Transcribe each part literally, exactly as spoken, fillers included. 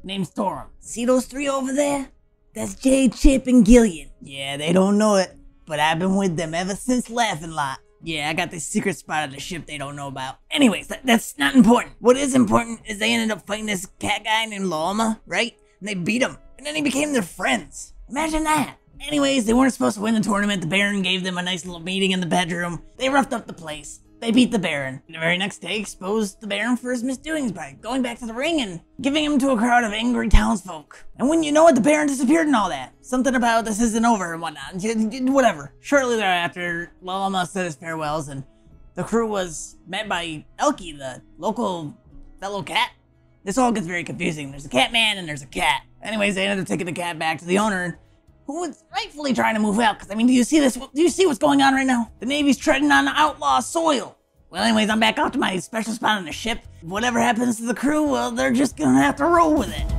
named Storm. See those three over there? That's Jay, Chip, and Gillian. Yeah, they don't know it, but I've been with them ever since Laughing Lot. Yeah, I got this secret spot of the ship they don't know about. Anyways, that, that's not important. What is important is they ended up fighting this cat guy named Loma, right? And they beat him, and then he became their friends. Imagine that. Anyways, they weren't supposed to win the tournament. The Baron gave them a nice little meeting in the bedroom. They roughed up the place. They beat the Baron. The very next day, exposed the Baron for his misdoings by going back to the ring and giving him to a crowd of angry townsfolk. And when you know it, the Baron disappeared and all that. Something about this isn't over and whatnot. Whatever. Shortly thereafter, Loma said his farewells, and the crew was met by Elkie, the local fellow cat. This all gets very confusing. There's a cat man and there's a cat. Anyways, they ended up taking the cat back to the owner, who was rightfully trying to move out. Because, I mean, do you see this? Do you see what's going on right now? The Navy's treading on outlaw soil. Well, anyways, I'm back out to my special spot on the ship. Whatever happens to the crew, well, they're just gonna have to roll with it.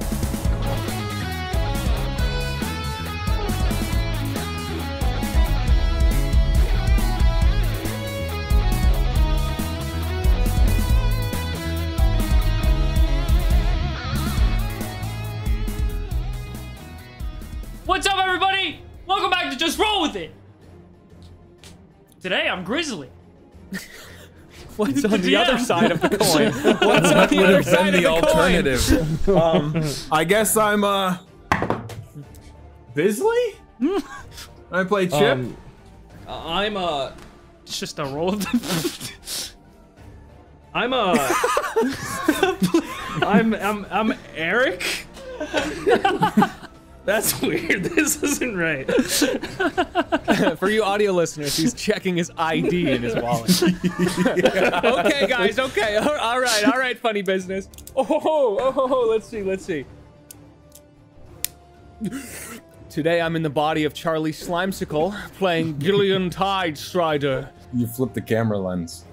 What's up, everybody? Welcome back to Just Roll With It. Today, I'm Grizzly. What's on the yeah. other side of the coin? What's on the other side of the, the alternative? um, I guess I'm, uh... Bisley? I play Chip. Um, I'm, uh... It's just a roll of the... I'm, uh... I'm, I'm, I'm Eric? That's weird. This isn't right. For you audio listeners, he's checking his I D in his wallet. Okay, guys. Okay. All right. All right. Funny business. Oh, ho, ho, oh, ho, ho. Let's see. Let's see. Today, I'm in the body of Charlie Slimesicle, playing Gillian Tidestrider. You flipped the camera lens.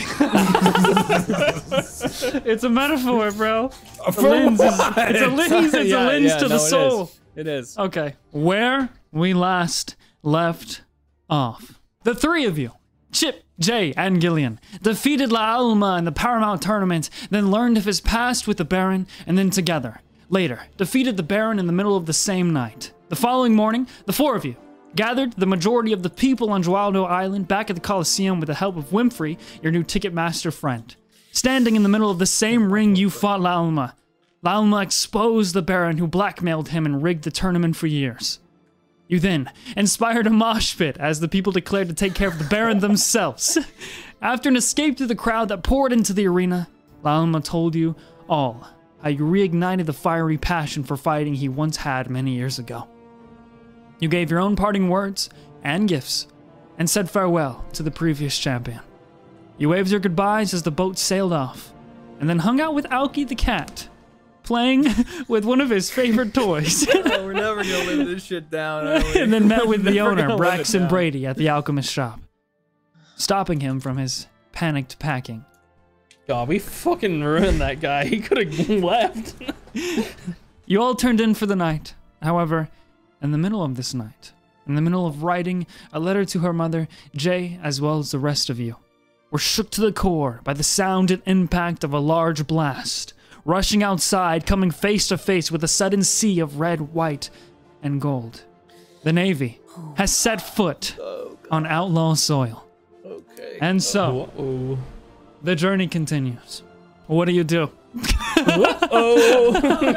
It's a metaphor, bro. A lens is, it's a lens. It's yeah, a lens yeah, to no, the soul. It is. It is. Okay. Where we last left off. The three of you, Chip, Jay, and Gillian, defeated La Alma in the Paramount tournament, then learned of his past with the Baron, and then together, later, defeated the Baron in the middle of the same night. The following morning, the four of you gathered the majority of the people on Joaldo Island back at the Coliseum with the help of Winfrey, your new Ticketmaster friend. Standing in the middle of the same ring you fought La Alma, La Alma exposed the Baron who blackmailed him and rigged the tournament for years. You then inspired a mosh pit as the people declared to take care of the Baron themselves. After an escape through the crowd that poured into the arena, La Alma told you all how you reignited the fiery passion for fighting he once had many years ago. You gave your own parting words and gifts and said farewell to the previous champion. You waved your goodbyes as the boat sailed off and then hung out with Elkie the cat, playing with one of his favorite toys. Oh, we're never gonna live this shit down, are we? And then met with the owner, Braxton Brady, at the alchemist shop, stopping him from his panicked packing. God, we fucking ruined that guy. He could have left. You all turned in for the night. However, in the middle of this night, in the middle of writing a letter to her mother, Jay, as well as the rest of you, were shook to the core by the sound and impact of a large blast, rushing outside, coming face to face with a sudden sea of red, white, and gold. The Navy has set foot oh, on outlaw soil. Okay. And so, uh-oh. The journey continues. What do you do? Oh,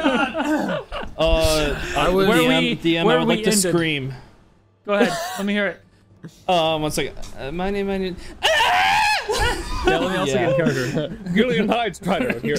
uh, I would where D M, we, D M where I would we like to ended. scream. Go ahead, let me hear it. Um, one second. Uh, my name, my name. Yeah, let me also Yeah. get a character. Gillian Tidestrider here.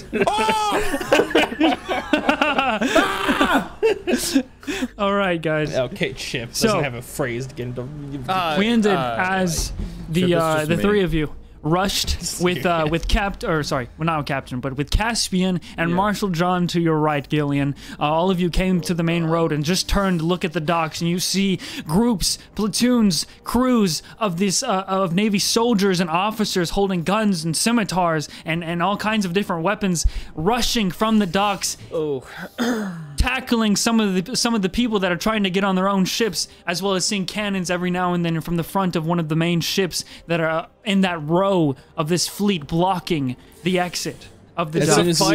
Oh! All right, guys. Okay, Chip So- doesn't have a phrase to get into. Uh, We ended uh, as the Chip is uh, just the me. three of you rushed with uh, with Capt or sorry, well, not Captain, but with Caspian and Yeah. Marshal John to your right, Gillian. Uh, all of you came to the main road and just turned to look at the docks, and you see groups, platoons, crews of this uh, of Navy soldiers and officers holding guns and scimitars and and all kinds of different weapons rushing from the docks. Oh. Tackling some of the some of the people that are trying to get on their own ships, as well as seeing cannons every now and then from the front of one of the main ships that are uh, in that row of this fleet blocking the exit of the As dock. soon as we,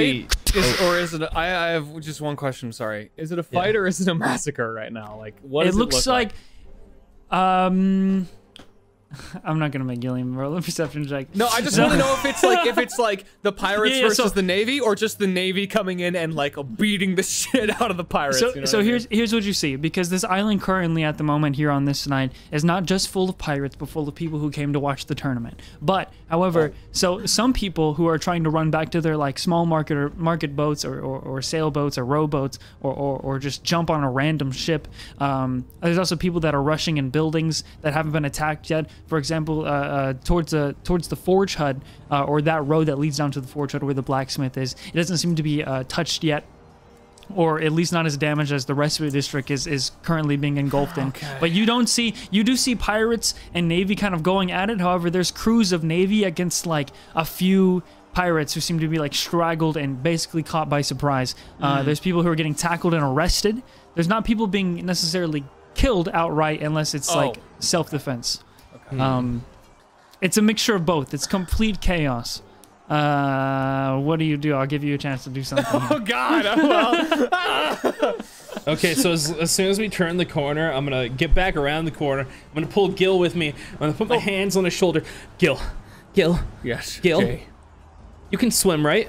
Is, or is it? A, I, I have just one question. Sorry. Is it a fight yeah. or is it a massacre right now? Like, what? It does looks it look like, like. Um. I'm not gonna make Gilliam roll a perception check. No, I just want to know if it's like if it's like the pirates yeah, yeah, versus so, the navy, or just the navy coming in and like beating the shit out of the pirates. So, you know so what here's I mean? here's what you see, because this island currently at the moment here on this night is not just full of pirates, but full of people who came to watch the tournament. But however, oh. so some people who are trying to run back to their like small market or market boats or, or, or sailboats or rowboats or, or or just jump on a random ship. Um, there's also people that are rushing in buildings that haven't been attacked yet. For example. Uh, Uh, towards the towards the forge hut, uh, or that road that leads down to the forge hut where the blacksmith is. It doesn't seem to be uh, touched yet, or at least not as damaged as the rest of the district is is currently being engulfed in. Okay. But you don't see you do see pirates and navy kind of going at it. However, there's crews of navy against like a few pirates who seem to be like straggled and basically caught by surprise. Mm. Uh, there's people who are getting tackled and arrested. There's not people being necessarily killed outright unless it's oh. like self-defense. Okay. Um, It's a mixture of both. It's complete chaos. Uh, what do you do? I'll give you a chance to do something. Oh God! Well. Okay, so as, as soon as we turn the corner, I'm gonna get back around the corner. I'm gonna pull Gil with me. I'm gonna put my hands on his shoulder. Gil, Gil. Yes. Gil. Jay. You can swim, right?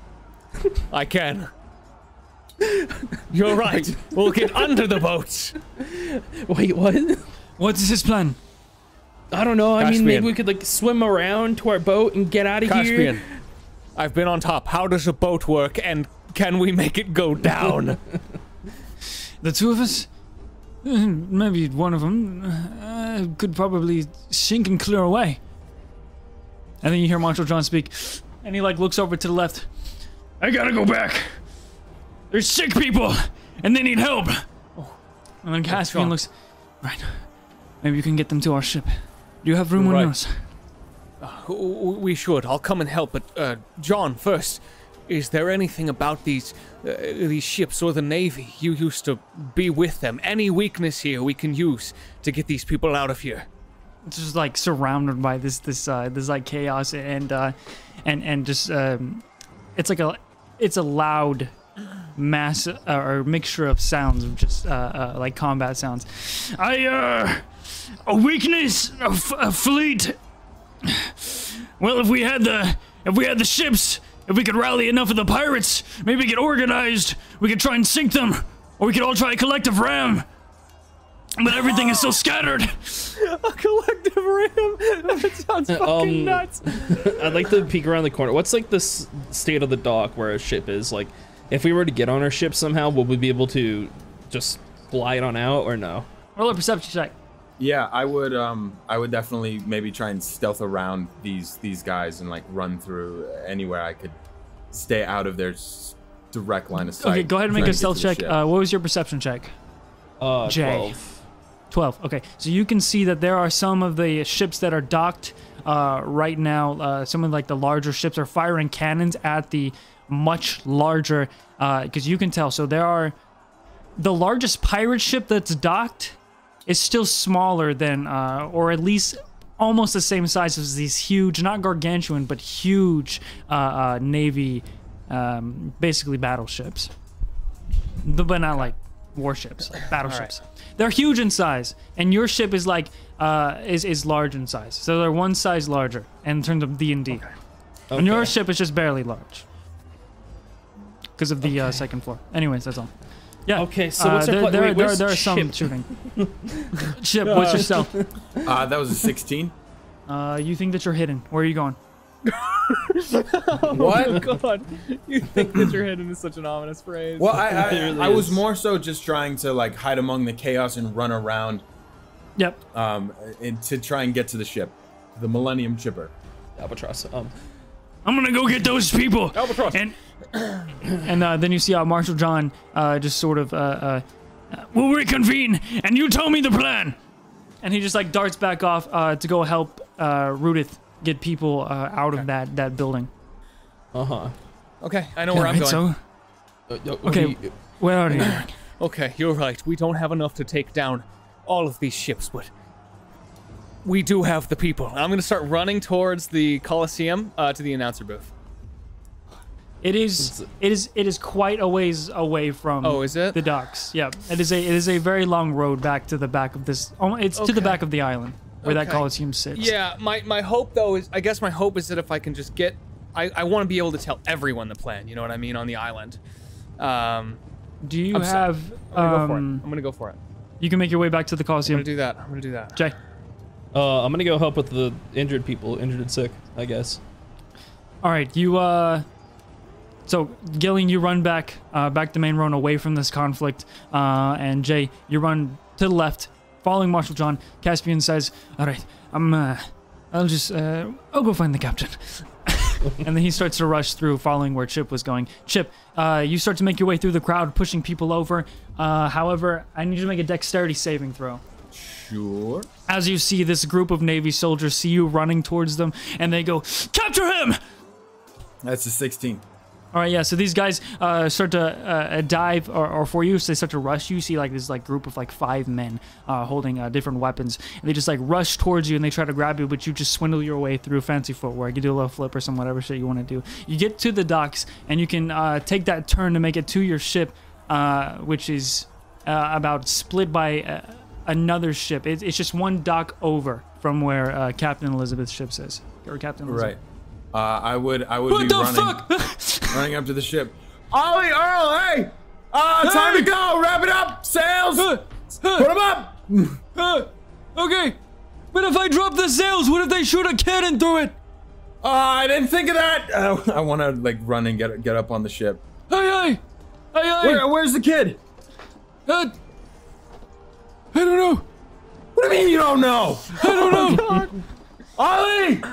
I can. You're right. We'll get under the boat. Wait, what? What is his plan? I don't know. I Caspian. mean, maybe we could like swim around to our boat and get out of Caspian, here. I've been on top. How does a boat work, and can we make it go down? The two of us? Uh, Maybe one of them uh, could probably sink and clear away. And then you hear Marshal John speak, and he like looks over to the left. I gotta go back. There's sick people, and they need help. Oh. And then Caspian looks, right. Maybe you can get them to our ship. Do you have room right. on yours? Uh, we should. I'll come and help. But uh, John, first, is there anything about these uh, these ships or the Navy? You used to be with them. Any weakness here we can use to get these people out of here? It's just like surrounded by this this uh, this like chaos and uh, and and just um, it's like a it's a loud mass uh, or mixture of sounds of just uh, uh, like combat sounds. I uh. A weakness, a, f a fleet. Well, if we had the, if we had the ships, if we could rally enough of the pirates, maybe get organized. We could try and sink them, or we could all try a collective ram. But everything is so scattered. A collective ram? That sounds fucking um, nuts. I'd like to peek around the corner. What's like the s state of the dock where a ship is? Like, if we were to get on our ship somehow, would we be able to just glide on out, or no? Roll a perception check. Yeah, I would. Um, I would definitely maybe try and stealth around these these guys and like run through anywhere I could stay out of their s direct line of sight. Okay, go ahead and make a trying to stealth get to the check. ship. Uh, what was your perception check? Uh, Jay. twelve. twelve. Okay, so you can see that there are some of the ships that are docked uh, right now. Uh, some of like the larger ships are firing cannons at the much larger, because uh, you can tell. So there are the largest pirate ship that's docked is still smaller than, uh, or at least almost the same size as these huge, not gargantuan, but huge uh, uh, Navy, um, basically battleships. But not like warships, like battleships. Right. They're huge in size, and your ship is like, uh, is, is large in size. So they're one size larger in terms of D and D. Okay. Okay. And your ship is just barely large. Because of the okay. uh, second floor. Anyways, that's all. Yeah. Okay, so what's uh, our there, there, Wait, there, there are some shooting. Chip, what's your stealth? Uh, that was a sixteen. Uh, you think that you're hidden. Where are you going? Oh what? My God. You think that you're hidden is such an ominous phrase. Well, I, I, really I was is. more so just trying to like hide among the chaos and run around. Yep. Um, and to try and get to the ship, the Millennium Chipper. Albatross. Um, I'm gonna go get those people. Albatross. And and uh, then you see how Marshal John uh, just sort of uh, uh, we'll reconvene, and you tell me the plan. And he just like darts back off uh, to go help uh, Rudith get people uh, out of that that building. uh huh. Okay, I know Yeah, where I'm right, going. So, Uh, okay, you, where are you? Okay, you're right. We don't have enough to take down all of these ships, but we do have the people. I'm gonna start running towards the Coliseum uh, to the announcer booth. It is. It is. It is quite a ways away from. Oh, is it? The docks? Yeah. It is a. It is a very long road back to the back of this. Oh, it's to the Okay. back of the island where that Okay. Coliseum sits. Yeah, my, my hope though is, I guess my hope is that if I can just get, I, I want to be able to tell everyone the plan, you know what I mean, on the island. Um, Do you I'm so- have? I'm gonna go for it. Um, I'm gonna go for it. you can make your way back to the I'm gonna Coliseum. do that. I'm gonna do that. Jay. Uh, I'm gonna go help with the injured people, injured and sick, I guess. All right. You. Uh. So Gillian, you run back, uh, back the main road away from this conflict, uh, and Jay, you run to the left, following Marshal John. Caspian says, "All right, I'm. Uh, I'll just. Uh, I'll go find the captain." And then he starts to rush through, following where Chip was going. Chip, uh, you start to make your way through the crowd, pushing people over. Uh, however, I need you to make a dexterity saving throw. Sure. As you see this group of Navy soldiers see you running towards them, and they go, "Capture him!" That's a sixteen. All right, yeah. So these guys uh, start to uh, dive, or, or for you, so they start to rush you. You see like this like group of like five men uh, holding uh, different weapons, and they just like rush towards you and they try to grab you, but you just swindle your way through fancy footwork. You do a little flip or some whatever shit you want to do. You get to the docks and you can uh, take that turn to make it to your ship, uh, which is uh, about split by uh, another ship. It, it's just one dock over from where uh, Captain Elizabeth's ship is, or Captain Elizabeth. Right. Uh, I would I would What be the running fuck? running up to the ship. Ollie, Earl, hey! Uh, time Hey! to go. Wrap it up. Sails. Put them up. Uh, okay, but if I drop the sails, what if they shoot a cannon through it? Uh, I didn't think of that. Uh, I want to like run and get get up on the ship. Hey, hey, hey, hey! Where, where's the kid? Uh, I don't know. What do you mean you don't know? I don't know. Ollie!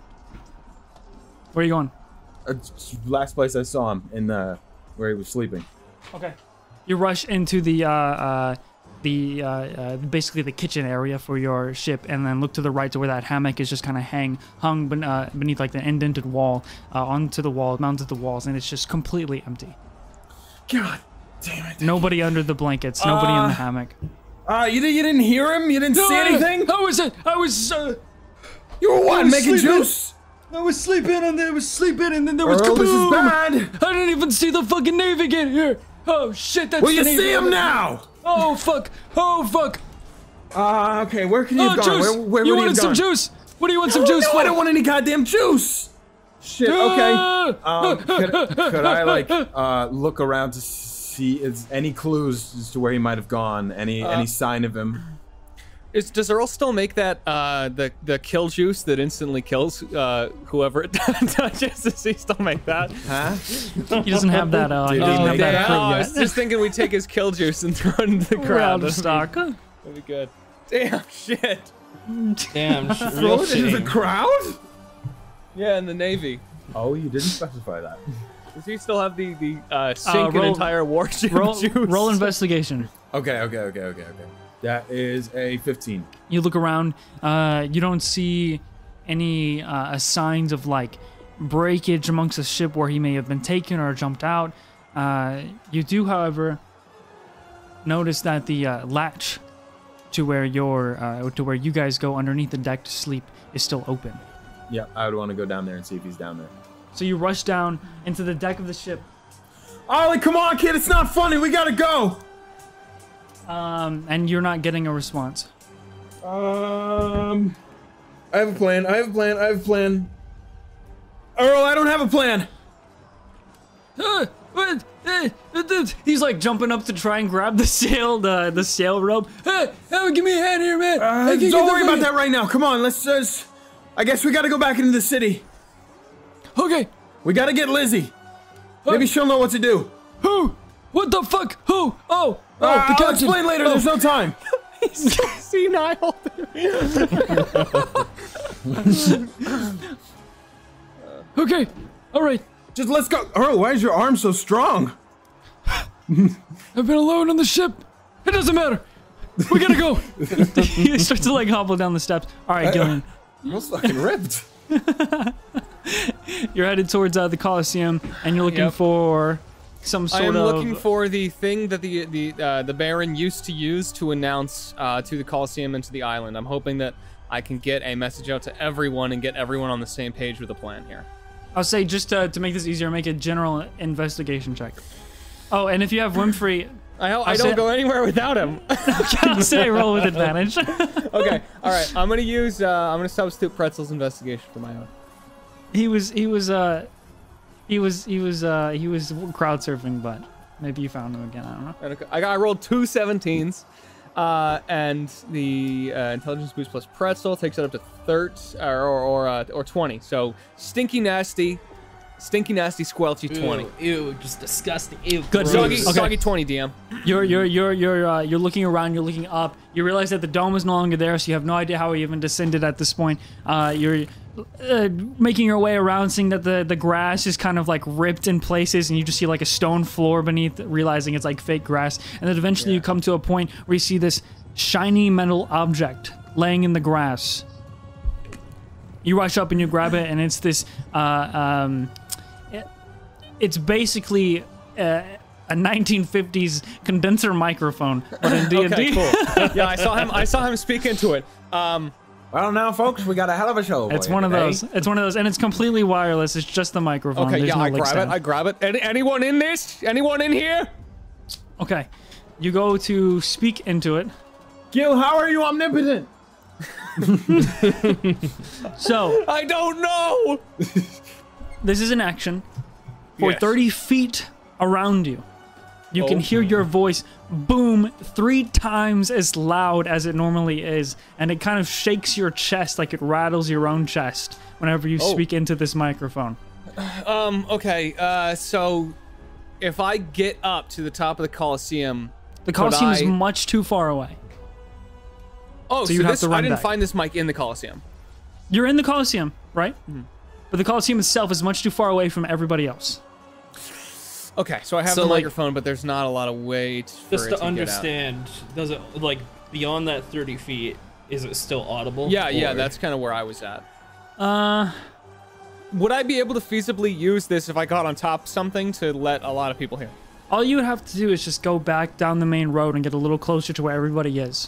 Where are you going? Uh, last place I saw him in the where he was sleeping. Okay. You rush into the uh, uh, the uh, uh, basically the kitchen area for your ship, and then look to the right to where that hammock is just kind of hang hung ben- uh, beneath like the indented wall, uh, onto the wall, mounted to the walls, and it's just completely empty. God damn it! Nobody under the blankets. Nobody in Uh, the hammock. Uh, you didn't you didn't hear him? You didn't see anything? I was I was uh, You were what? was Making sleeping. juice? I was sleeping and there was sleeping and then there was Earl, this is kaboom! bad. I didn't even see the fucking Navy get here. Oh shit, that's Well, the you Navy. see him now. Oh fuck! Oh fuck! Uh, okay. Where can you Oh, have gone? juice! Where, where you would he wanted have some gone? juice? What do you want some No, juice no, for? I don't want any goddamn juice. Shit. Okay. Ah! Um, could, could I like uh look around to see is any clues as to where he might have gone? Any any sign of him? Is, does Earl still make that uh, the the kill juice that instantly kills uh, whoever it touches? Does he still make that? Huh? He doesn't have that. Uh, he Did he doesn't have make that that? crew Oh, I yet. was just thinking we take his kill juice and throw it into the We're crowd. out of That'd be- stock. That'd be good. Damn shit. Damn, sh- Throw real it into the shame. crowd? Yeah, in the Navy. Oh, you didn't specify that. Does he still have the the uh, sink an roll- entire war ship Roll, juice? roll investigation. Okay. Okay. Okay. Okay. Okay. That is a fifteen. You look around. Uh, you don't see any uh, signs of like breakage amongst the ship where he may have been taken or jumped out. Uh, you do, however, notice that the uh, latch to where your uh, to where you guys go underneath the deck to sleep is still open. Yeah, I would want to go down there and see if he's down there. So you rush down into the deck of the ship. Ollie, come on, kid. It's not funny. We gotta go. Um, and you're not getting a response. Um, I have a plan. I have a plan. I have a plan. Earl, I don't have a plan. Uh, what? Uh, uh, He's like jumping up to try and grab the sail, the the sail rope. Hey, hey, give me a hand here, man. Uh, Hey, can you don't get worry the about fucking- that right now. Come on, let's just. I guess we gotta go back into the city. Okay. We gotta get Lizzie. Maybe she'll know what to do. Who? What the fuck? Who? Oh, oh, Uh, the I'll captain. explain later. Oh. There's no time. senile. Okay. All right. Just let's go. Earl, why is your arm so strong? I've been alone on the ship. It doesn't matter. We gotta go. He starts to like hobble down the steps. All right, Gillian. Almost fucking ripped. You're headed towards uh, the Coliseum, and you're looking Yep. for some sort I am of. looking for the thing that the the uh, the Baron used to use to announce uh, to the Colosseum and to the island. I'm hoping that I can get a message out to everyone and get everyone on the same page with the plan here. I'll say just to, to make this easier, make a general investigation check. Oh, and if you have Winfrey, I, I I'll don't say- go anywhere without him. I'll say roll with advantage. Okay, all right. I'm gonna use. Uh, I'm gonna substitute Pretzel's investigation for my own. he was he was uh he was he was uh he was crowd surfing, but maybe you found him again. I don't know. And I got. I rolled two seventeens, uh, and the uh, intelligence boost plus Pretzel takes it up to thirty or or or, uh, or twenty. So stinky nasty, stinky nasty squelchy twenty. Ew, ew, just disgusting. Ew, Good. gross. Soggy, Okay. soggy twenty, D M. You're you're you're you're uh, you're looking around. You're looking up. You realize that the dome is no longer there, so you have no idea how he even descended at this point. Uh, you're uh, making your way around, seeing that the the grass is kind of like ripped in places, and you just see like a stone floor beneath, realizing it's like fake grass. And then eventually you come to a point where you see this shiny metal object laying in the grass. You rush up and you grab it, and it's this. Uh, um, it, it's basically. Uh, a nineteen fifties condenser microphone, but in D and D. Okay, cool. Yeah, I saw him. I saw him speak into it. Um, Well, now, folks, we got a hell of a show. It's for you one of today. those. It's one of those, and it's completely wireless. It's just the microphone. okay, There's yeah, no I leg grab stand. it. I grab it. Any, anyone in this? Anyone in here? Okay, you go to speak into it. Gil, how are you omnipotent? So I don't know. this is an action for Yes. thirty feet around you. You can Oh. hear your voice boom three times as loud as it normally is, and it kind of shakes your chest like it rattles your own chest whenever you Oh. speak into this microphone. Um. Okay. Uh. So, if I get up to the top of the Coliseum, The Coliseum is I- much too far away. oh, so, you'd have this to run I didn't back. find this mic in the Coliseum. You're in the Coliseum, right? Hmm. But the Coliseum itself is much too far away from everybody else. Okay, so I have So, the like- microphone, but there's not a lot of weight for Just it to to understand, does it like beyond that thirty feet? Is it still audible? Get out. Yeah, yeah, Or- that's kind of where I was at. Uh, Would I be able to feasibly use this if I got on top of something to let a lot of people hear? all you would have to do is just go back down the main road and get a little closer to where everybody is.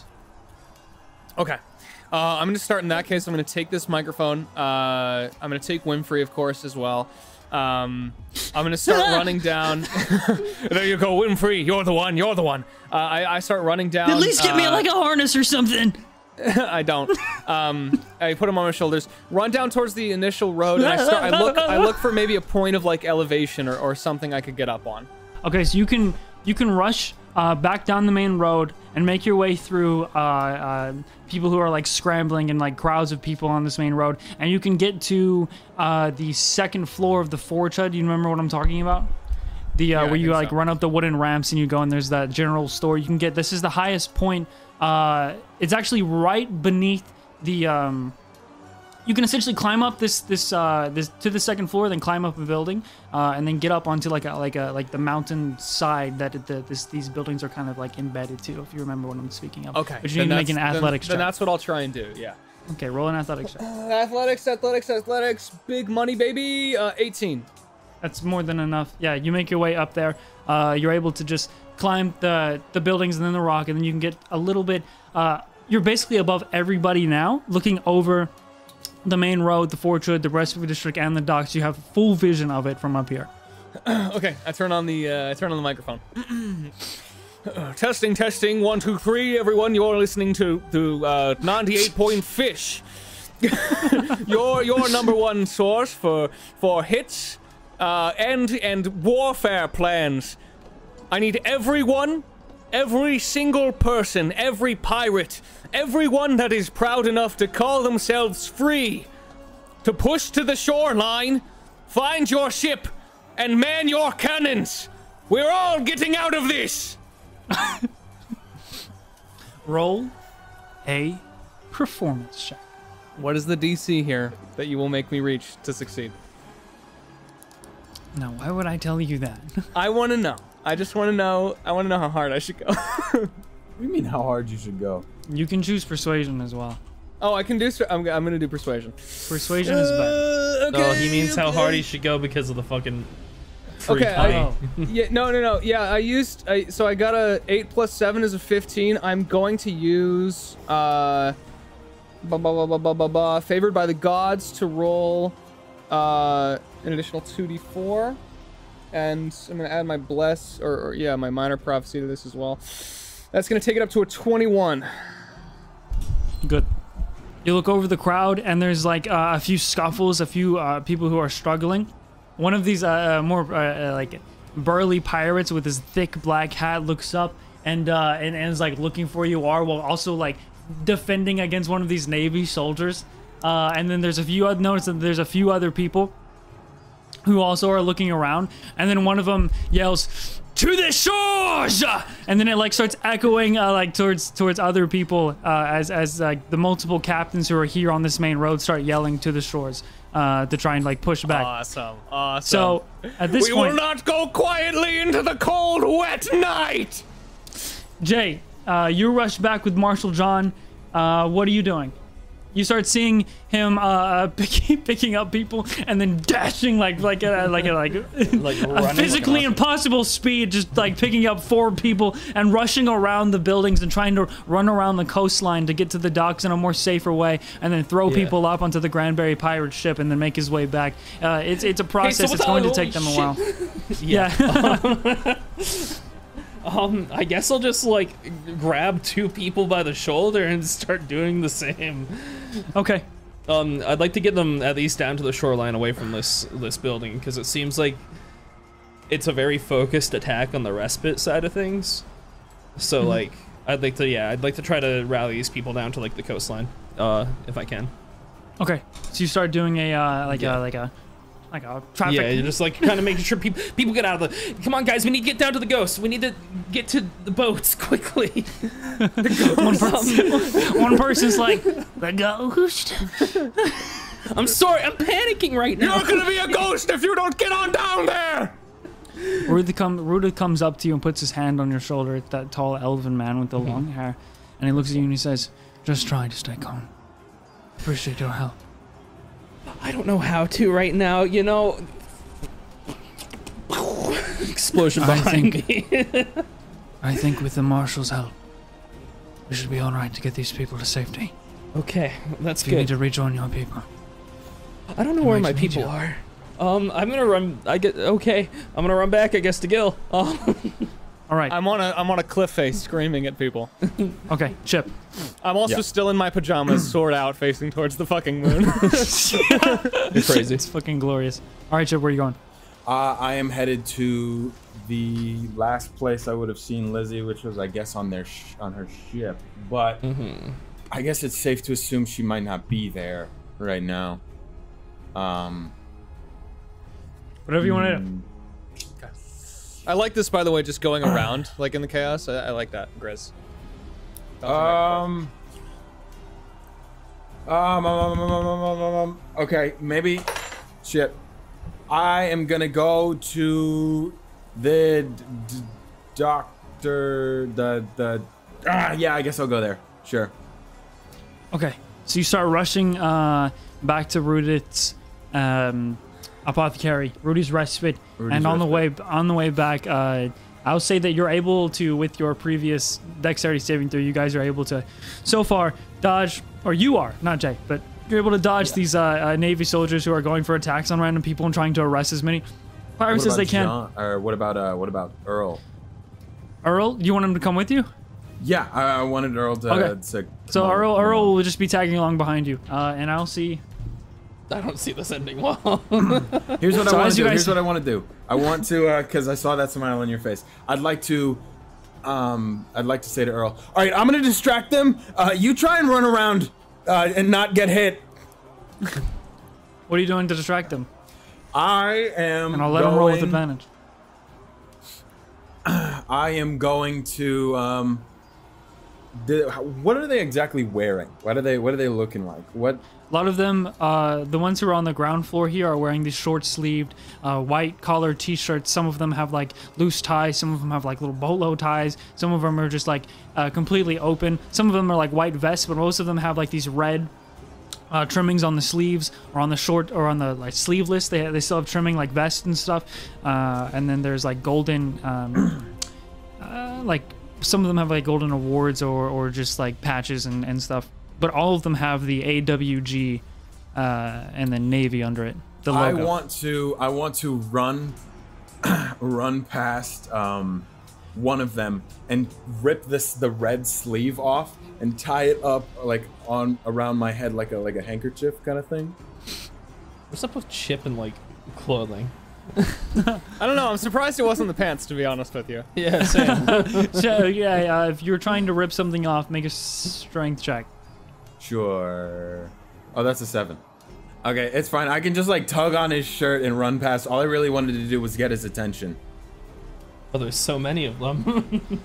Okay. Uh, I'm gonna start in that case. I'm gonna take this microphone. Uh, I'm gonna take Winfrey, of course, as well. Um, I'm gonna start running down. There you go, Winfrey. You're the one. You're the one. Uh, I, I start running down. At least get me uh, like a harness or something. I don't. Um, I put him on my shoulders. Run down towards the initial road, and I start. I look. I look for maybe a point of like elevation or, or something I could get up on. Okay, so you can you can rush uh, back down the main road and make your way through uh, uh, people who are like scrambling and like crowds of people on this main road, and you can get to uh, the second floor of the Forge Hut. Do you remember what I'm talking about? The uh, Yeah, I where you think like so. run up the wooden ramps and you go and there's that general store. You can get this is the highest point. Uh, it's actually right beneath the. Um, you can essentially climb up this this uh, this to the second floor, then climb up a building, uh, and then get up onto like a like a like the mountain side that the, this these buildings are kind of like embedded to. If you remember what I'm speaking of. Okay. But you need to make an that's- athletics then, then check. that's what I'll try and do. Yeah. Okay, roll an athletics check. Athletics, athletics, athletics. Big money, baby. Uh, eighteen. That's more than enough. Yeah, you make your way up there. Uh, you're able to just climb the the buildings and then the rock, and then you can get a little bit. Uh, you're basically above everybody now, looking over the main road, the Forge Hut, the rest of the district, and the docks. You have full vision of it from up here. Okay, I turn on the uh, I turn on the microphone. Uh, testing, testing. One, two, three. Everyone, you're listening to to uh, ninety-eight point Fish. your your number one source for for hits uh, and and warfare plans. I need everyone, every single person, every pirate, everyone that is proud enough to call themselves free, to push to the shoreline, find your ship, and man your cannons. We're all getting out of this. Roll a performance check. What is the D C here that you will make me reach to succeed? Now, why would I tell you that? I want to know. I just want to know. I want to know how hard I should go. What do you mean how hard you should go? You can choose persuasion as well. Oh, I can do. I'm, I'm gonna do persuasion. Persuasion is better. Uh, No, he means how hard he should go because of the fucking. Free Okay, play. I- Oh. Yeah, no, no, no. Yeah, I used. I, so I got a eight plus seven is a fifteen. I'm going to use uh, ba ba ba ba ba ba ba favored by the gods to roll, uh, an additional two d four, and I'm gonna add my bless, or, or yeah, my minor prophecy to this as well. That's gonna take it up to a twenty-one. Good. You look over the crowd, and there's like uh, a few scuffles, a few uh, people who are struggling. One of these uh, more uh, like burly pirates with his thick black hat looks up and uh, and, and is like looking for you are while also like defending against one of these Navy soldiers. Uh, and then there's a few other notice that there's a few other people who also are looking around, and then one of them yells, "To the shores!" And then it like starts echoing uh, like towards towards other people uh, as as like the multiple captains who are here on this main road start yelling to the shores uh, to try and like push back. Awesome, awesome. So at this we point, will not go quietly into the cold, wet night. Jay, uh, you rush back with Marshal John. Uh, what are you doing? You start seeing him uh, picking, picking up people and then dashing like like a, like a, like, Like a running physically like an impossible speed, just like picking up four people and rushing around the buildings and trying to run around the coastline to get to the docks in a more safer way, and then throw Yeah. people up onto the Granbury pirate ship and then make his way back. Uh, it's it's a process. so It's what's going to all- take them a holy while. Yeah. Um, I guess I'll just like grab two people by the shoulder and start doing the same. Okay. Um, I'd like to get them at least down to the shoreline away from this this building, because it seems like it's a very focused attack on the respite side of things. So Mm-hmm. like, I'd like to yeah, I'd like to try to rally these people down to like the coastline, uh, if I can. Okay. So you start doing a uh, like Yeah. a like a like a traffic. Yeah, you're just like kind of making sure people people get out of the. Come on, guys, we need to get down to the ghost. We need to get to the boats quickly. One, person, one person's like, the ghost. I'm sorry, I'm panicking right now. You're gonna be a ghost if you don't get on down there. Ruda, come, Ruda comes up to you and puts his hand on your shoulder. It's that tall elven man with the long hair. And he looks at you and he says, just try to stay calm. Appreciate your help. I don't know how to right now, you know. Explosion I behind think- me. I think with the marshal's help, we should be alright to get these people to safety. Okay, that's If you need good. to rejoin your people. I don't know where Wait, my you need people to. are. Um, I'm gonna run. I get okay. I'm gonna run back, I guess, to Gil. Um, Alright, I'm on a I'm on a cliff face screaming at people. okay, Chip. I'm also Yeah. still in my pajamas, sword out, facing towards the fucking moon. you're crazy. It's fucking glorious. Alright, Chip, where are you going? Uh, I am headed to the last place I would have seen Lizzie, which was, I guess, on their sh on her ship. But I guess it's safe to assume she might not be there right now. Um, Whatever you want to do. I like this, by the way, just going around like in the chaos. I, I like that, Grizz. um, um, um, um, um, um, um, um, um, okay, maybe. Shit. I am gonna go to the d- d- doctor. The the. Ah, yeah, I guess I'll go there. Sure. Okay, so you start rushing uh, back to Rudit's um, apothecary, Rudy's respite, Rudy's and on the way respite. on the way back, uh, I'll say that you're able to, with your previous dexterity saving throw, you guys are able to, so far, dodge, or you are, not Jay, but you're able to dodge these uh, uh, Navy soldiers who are going for attacks on random people and trying to arrest as many pirates What as they about can. John- or what about uh? What about Earl? Earl, you want him to come with you? Yeah, I, I wanted Earl to. Okay. to So come on- Earl, come Earl on. will just be tagging along behind you, uh, and I'll see. I don't see this ending well. Here's what So I want as to you do. guys- Here's what I want to do. I want to, uh, because I saw that smile on your face. I'd like to, um, I'd like to say to Earl, all right, I'm gonna distract them. Uh, you try and run around, uh, and not get hit. What are you doing to distract them? I am. And I'll let him roll with going- advantage. I am going to. Um, the, what are they exactly wearing? What are they? What are they looking like? What? A lot of them, uh, the ones who are on the ground floor here, are wearing these short-sleeved, uh, white collar T-shirts. Some of them have like loose ties. Some of them have like little bolo ties. Some of them are just like uh, completely open. Some of them are like white vests, but most of them have like these red uh, trimmings on the sleeves or on the short or on the like sleeveless. They they still have trimming like vests and stuff. Uh, and then there's like golden, um, uh, like some of them have like golden awards or or just like patches and and stuff. But all of them have the A W G uh, and then Navy under it. the I logo. want to. I want to run, run past um, one of them and rip this the red sleeve off and tie it up like on around my head like a like a handkerchief kind of thing. What's up with Chip and like clothing? I don't know. I'm surprised it wasn't the pants, to be honest with you. Yeah, same. So yeah, uh, if you're trying to rip something off, make a strength check. Sure. Oh, that's a seven. Okay, it's fine. I can just like tug on his shirt and run past. All I really wanted to do was get his attention. Oh, there's so many of them.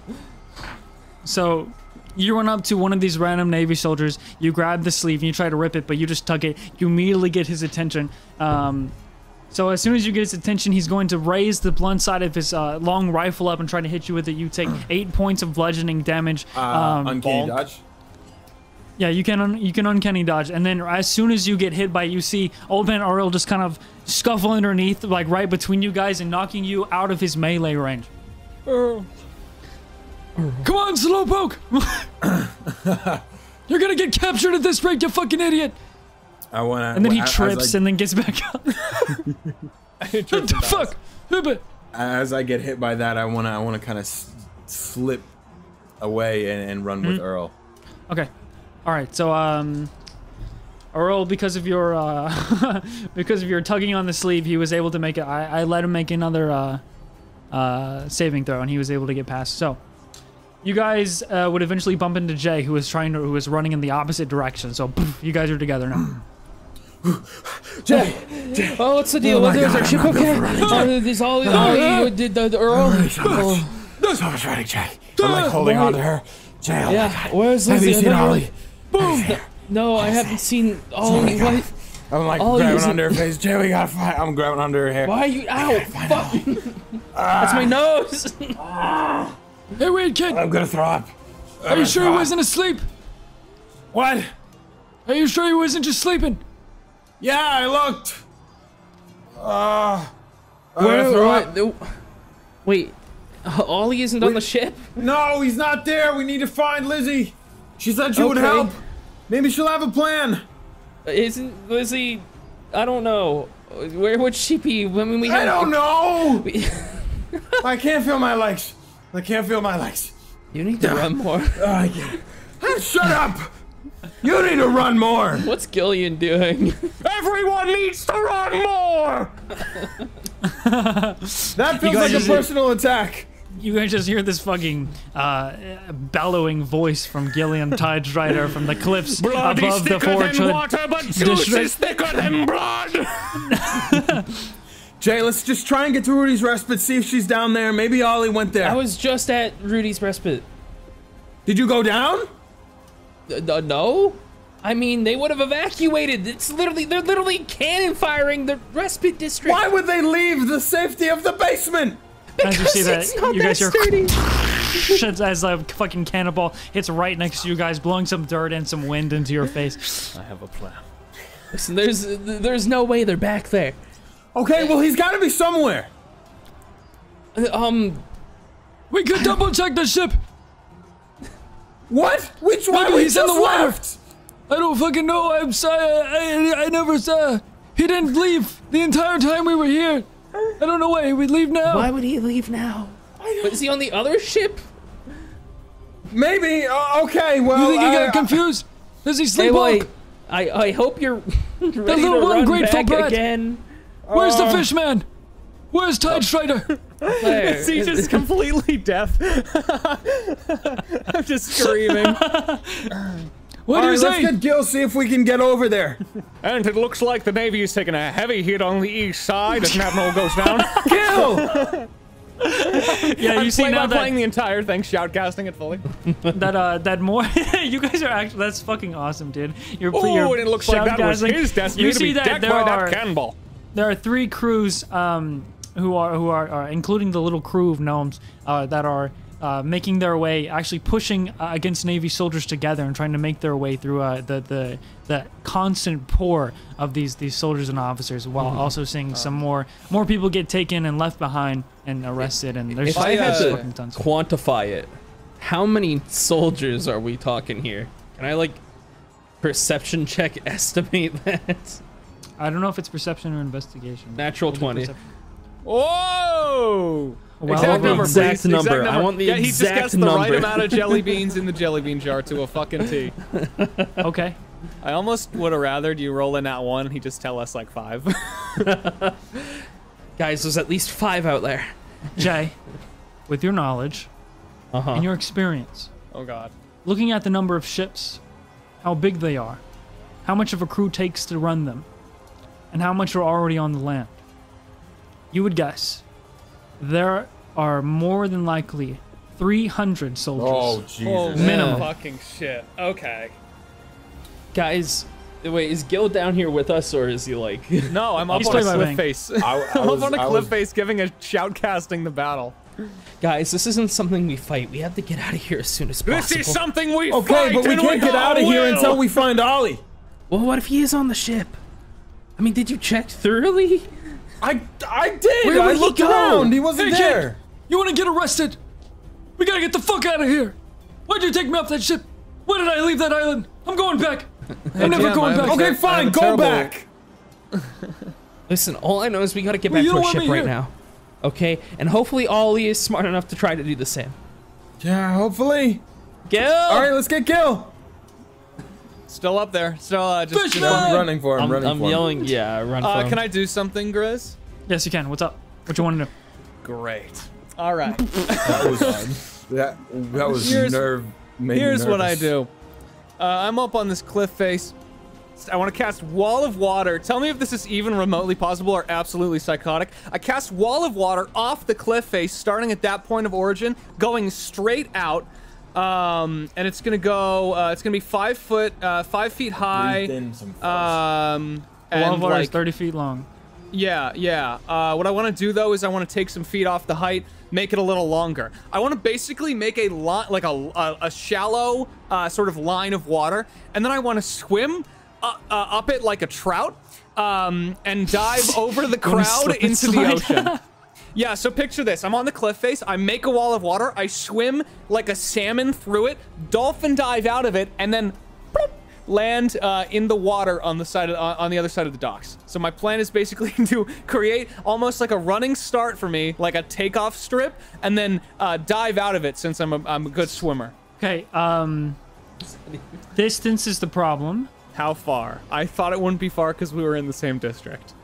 So you run up to one of these random Navy soldiers, you grab the sleeve and you try to rip it, but you just tug it. You immediately get his attention. Um, so as soon as you get his attention, he's going to raise the blunt side of his uh, long rifle up and try to hit you with it. You take eight points of bludgeoning damage. Uh, Um, uncanny bonk. dodge. Yeah, you can un you can uncanny dodge, and then as soon as you get hit by it, you see Old Man Oriel just kind of scuffle underneath, like right between you guys, and knocking you out of his melee range. Come on, Slowpoke! You're gonna get captured at this rate, you fucking idiot! I want to. And then he trips and then gets back up. What What the fuck? Hubert! As I get hit by that, I want to. I want to kind of slip away and, and run with Earl. Okay. All right. So, um, Earl, because of your uh, because of your tugging on the sleeve, he was able to make it. I, I let him make another uh, uh, saving throw, and he was able to get past. So, you guys uh, would eventually bump into Jay, who was trying to, who was running in the opposite direction. So, poof, you guys are together now. Jay, Oh, what's the deal? Oh my Is our God, ship I'm not okay? gonna run into Oh, is all, oh, you did the, the Earl? so much. So much running, Jay. I'm like holding Why- on to her. Jay, oh my Yeah, God. where's Have you Lizzie? seen I Ollie? Boom! No, I haven't seen Ollie. my What? I'm like Ollie grabbing isn't- under her face. Jay, we gotta fight. I'm grabbing under her hair. Why are you? Ow! Fuck! That's my nose! Hey, wait, kid! I'm gonna throw up. Are you sure he wasn't asleep? What? Are you sure he wasn't just sleeping? Yeah, I looked. Uh, I'm Where? gonna throw up. What? No. Wait, uh, Ollie isn't on the ship? No, he's not there. We need to find Lizzie. She said she would Okay. help. Maybe she'll have a plan. Isn't Lizzie? I don't know. Where would she be? I mean, we I had. don't know. We- I can't feel my legs. I can't feel my legs. You need to run more. Oh, I can't. Shut up. You need to run more. What's Gillian doing? Everyone needs to run more. That feels guys like a just- personal attack. You guys just hear this fucking uh, bellowing voice from Gillian Tidestrider from the cliffs above the Forge Hood but district. thicker than blood. Jay, let's just try and get to Rudy's Respite, see if she's down there. Maybe Ollie went there. I was just at Rudy's Respite. Did you go down? Uh, no? I mean, they would have evacuated. It's literally, they're literally cannon firing the Respite district. Why would they leave the safety of the basement? As you see that, it's not you guys that hear sturdy. as a fucking cannonball hits right next to you guys, blowing some dirt and some wind into your face. I have a plan. Listen, there's, there's no way they're back there. Okay, well, he's got to be somewhere. Uh, Um, We could double check the ship. What? Which one? Maybe We he's in just the water. left. I don't fucking know. I'm sorry. I, I, I never saw. He didn't leave the entire time we were here. I don't know why he would leave now. why would he leave now? But is he on the other ship? Maybe. Uh, okay, well. You think he I- got confused? Does he Hey, sleepwalk? wait. I, I hope you're ready little to one run grateful back brat. again. Where's the fish man? Where's Tide Strider? There. He's just completely deaf. I'm just screaming. What All do right, you let's say? get Gil, see if we can get over there. And it looks like the Navy is taking a heavy hit on the east side as Admiral goes down. Gil! Yeah, you see Play now by playing that the entire thing, shoutcasting it fully. that uh that more. You guys are actually that's fucking awesome, dude. You're Oh, you're and it looks like that was shoutcasting. his destiny You to see be that decked there by are that cannonball. there are three crews um who are who are, are including the little crew of gnomes uh, that are uh, making their way, actually pushing uh, against Navy soldiers together and trying to make their way through uh, the the the constant pour of these these soldiers and officers, while also seeing some more more people get taken and left behind and arrested. And there's If just I had there's to fucking tons. quantify it, how many soldiers are we talking here? Can I like perception check estimate that? I don't know if it's perception or investigation. Natural We'll do twenty. perception. Whoa! Well, exact I want the number, exact please. number. Exact I number. want the yeah, he just exact gets the right number. amount of jelly beans in the jelly bean jar to a fucking T. Okay. I almost would have rathered you roll in that one and he just tell us like five. Guys, there's at least five out there. Jay, with your knowledge Uh-huh. and your experience, Oh god. looking at the number of ships, how big they are, how much of a crew takes to run them, and how much are already on the land, you would guess there are more than likely three hundred soldiers. Oh, Jesus. Holy Minimum. fucking shit. Okay. Guys, wait, is Gil down here with us, or is he like... No, I'm up He's on a played by cliff Bang. face. I, I I'm was, up on a I cliff was- face giving a shout casting the battle. Guys, this isn't something we fight. We have to get out of here as soon as possible. This is something we Okay, fight but we and can't get out of here will. until we find Ollie. Well, what if he is on the ship? I mean, did you check thoroughly? I, I did. Where I would he looked go? around. He wasn't Hey, kid, there. you want to get arrested? We gotta get the fuck out of here. Why'd you take me off that ship? Why did I leave that island? I'm going back. I'm never Jam, going I have back. a Okay, I have fine. a Go terrible- back. Listen, all I know is we gotta get Well, back you to don't our want ship me right here. now. Okay? And hopefully Ollie is smart enough to try to do the same. Yeah, hopefully. Gil! All right, let's get Gil. Still up there. Still uh, just. Fish just man! I'm running for him. I'm, running I'm for him. yelling, yeah, run uh, for can him. I do something, Grizz? Yes, you can. What's up? What you want to do? Great. All right. That was that. That was Here's- nerve. made me Here's what I nervous. do. Uh, I'm up on this cliff face. I want to cast Wall of Water. Tell me if this is even remotely possible or absolutely psychotic. I cast Wall of Water off the cliff face, starting at that point of origin, going straight out. Um, and it's gonna go. Uh, it's gonna be five foot, uh, five feet high. Breathe in some first. Um, The wall of and water is like, thirty feet long. yeah, yeah. Uh, what I want to do though is I want to take some feet off the height, make it a little longer. I want to basically make a line, like a, a, a shallow uh, sort of line of water, and then I want to swim uh, uh, up it like a trout, um, and dive over the wanna crowd slip and into the slide? ocean. Yeah, so picture this. I'm on the cliff face. I make a wall of water. I swim like a salmon through it, dolphin dive out of it, and then bloop, land uh, in the water on the side of, uh, on the other side of the docks. So my plan is basically to create almost like a running start for me, like a takeoff strip, and then uh, dive out of it since I'm a, I'm a good swimmer. Okay. Um, distance is the problem. How far? I thought it wouldn't be far because we were in the same district.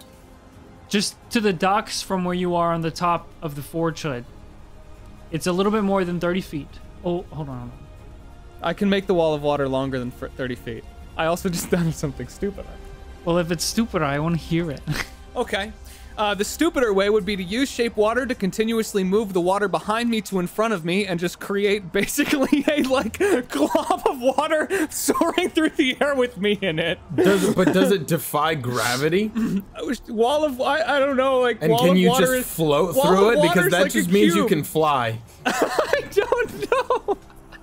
Just to the docks from where you are on the top of the forge hood. It's a little bit more than thirty feet. Oh, hold on. I can make the wall of water longer than fr- thirty feet. I also just done something stupider. Well, if it's stupider, I want to hear it. Okay. Uh, the stupider way would be to use shape water to continuously move the water behind me to in front of me and just create basically a like glob of water soaring through the air with me in it. Does it, but does it defy gravity? I wish- Wall of I, I don't know like And wall can of you water just is- float wall through of it? Because water's that like a just means you cube. can fly. I don't know.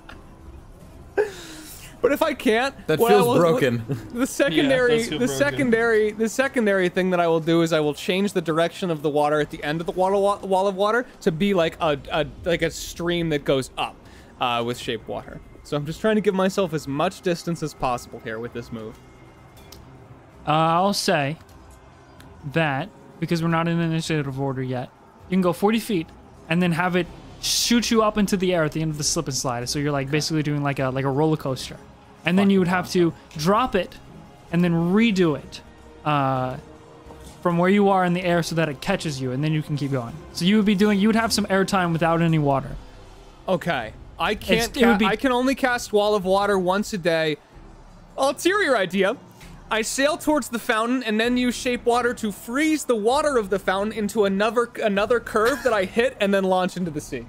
But if I can't, That what I feels will- broken. The secondary, does feel the broken. secondary, the secondary thing that I will do is I will change the direction of the water at the end of the wall, wall of water to be like a, a like a stream that goes up uh, with shaped water. So I'm just trying to give myself as much distance as possible here with this move. Uh, I'll say that because we're not in initiative order yet, you can go forty feet and then have it shoot you up into the air at the end of the slip and slide. So you're like basically doing like a like a roller coaster, and then you would have to drop it and then redo it uh, from where you are in the air so that it catches you, and then you can keep going. So you would be doing you would have some air time without any water. Okay, I can't. It's- it would Ca- be- I can only cast wall of water once a day. Ulterior idea. I sail towards the fountain and then use shape water to freeze the water of the fountain into another another curve that I hit and then launch into the sea.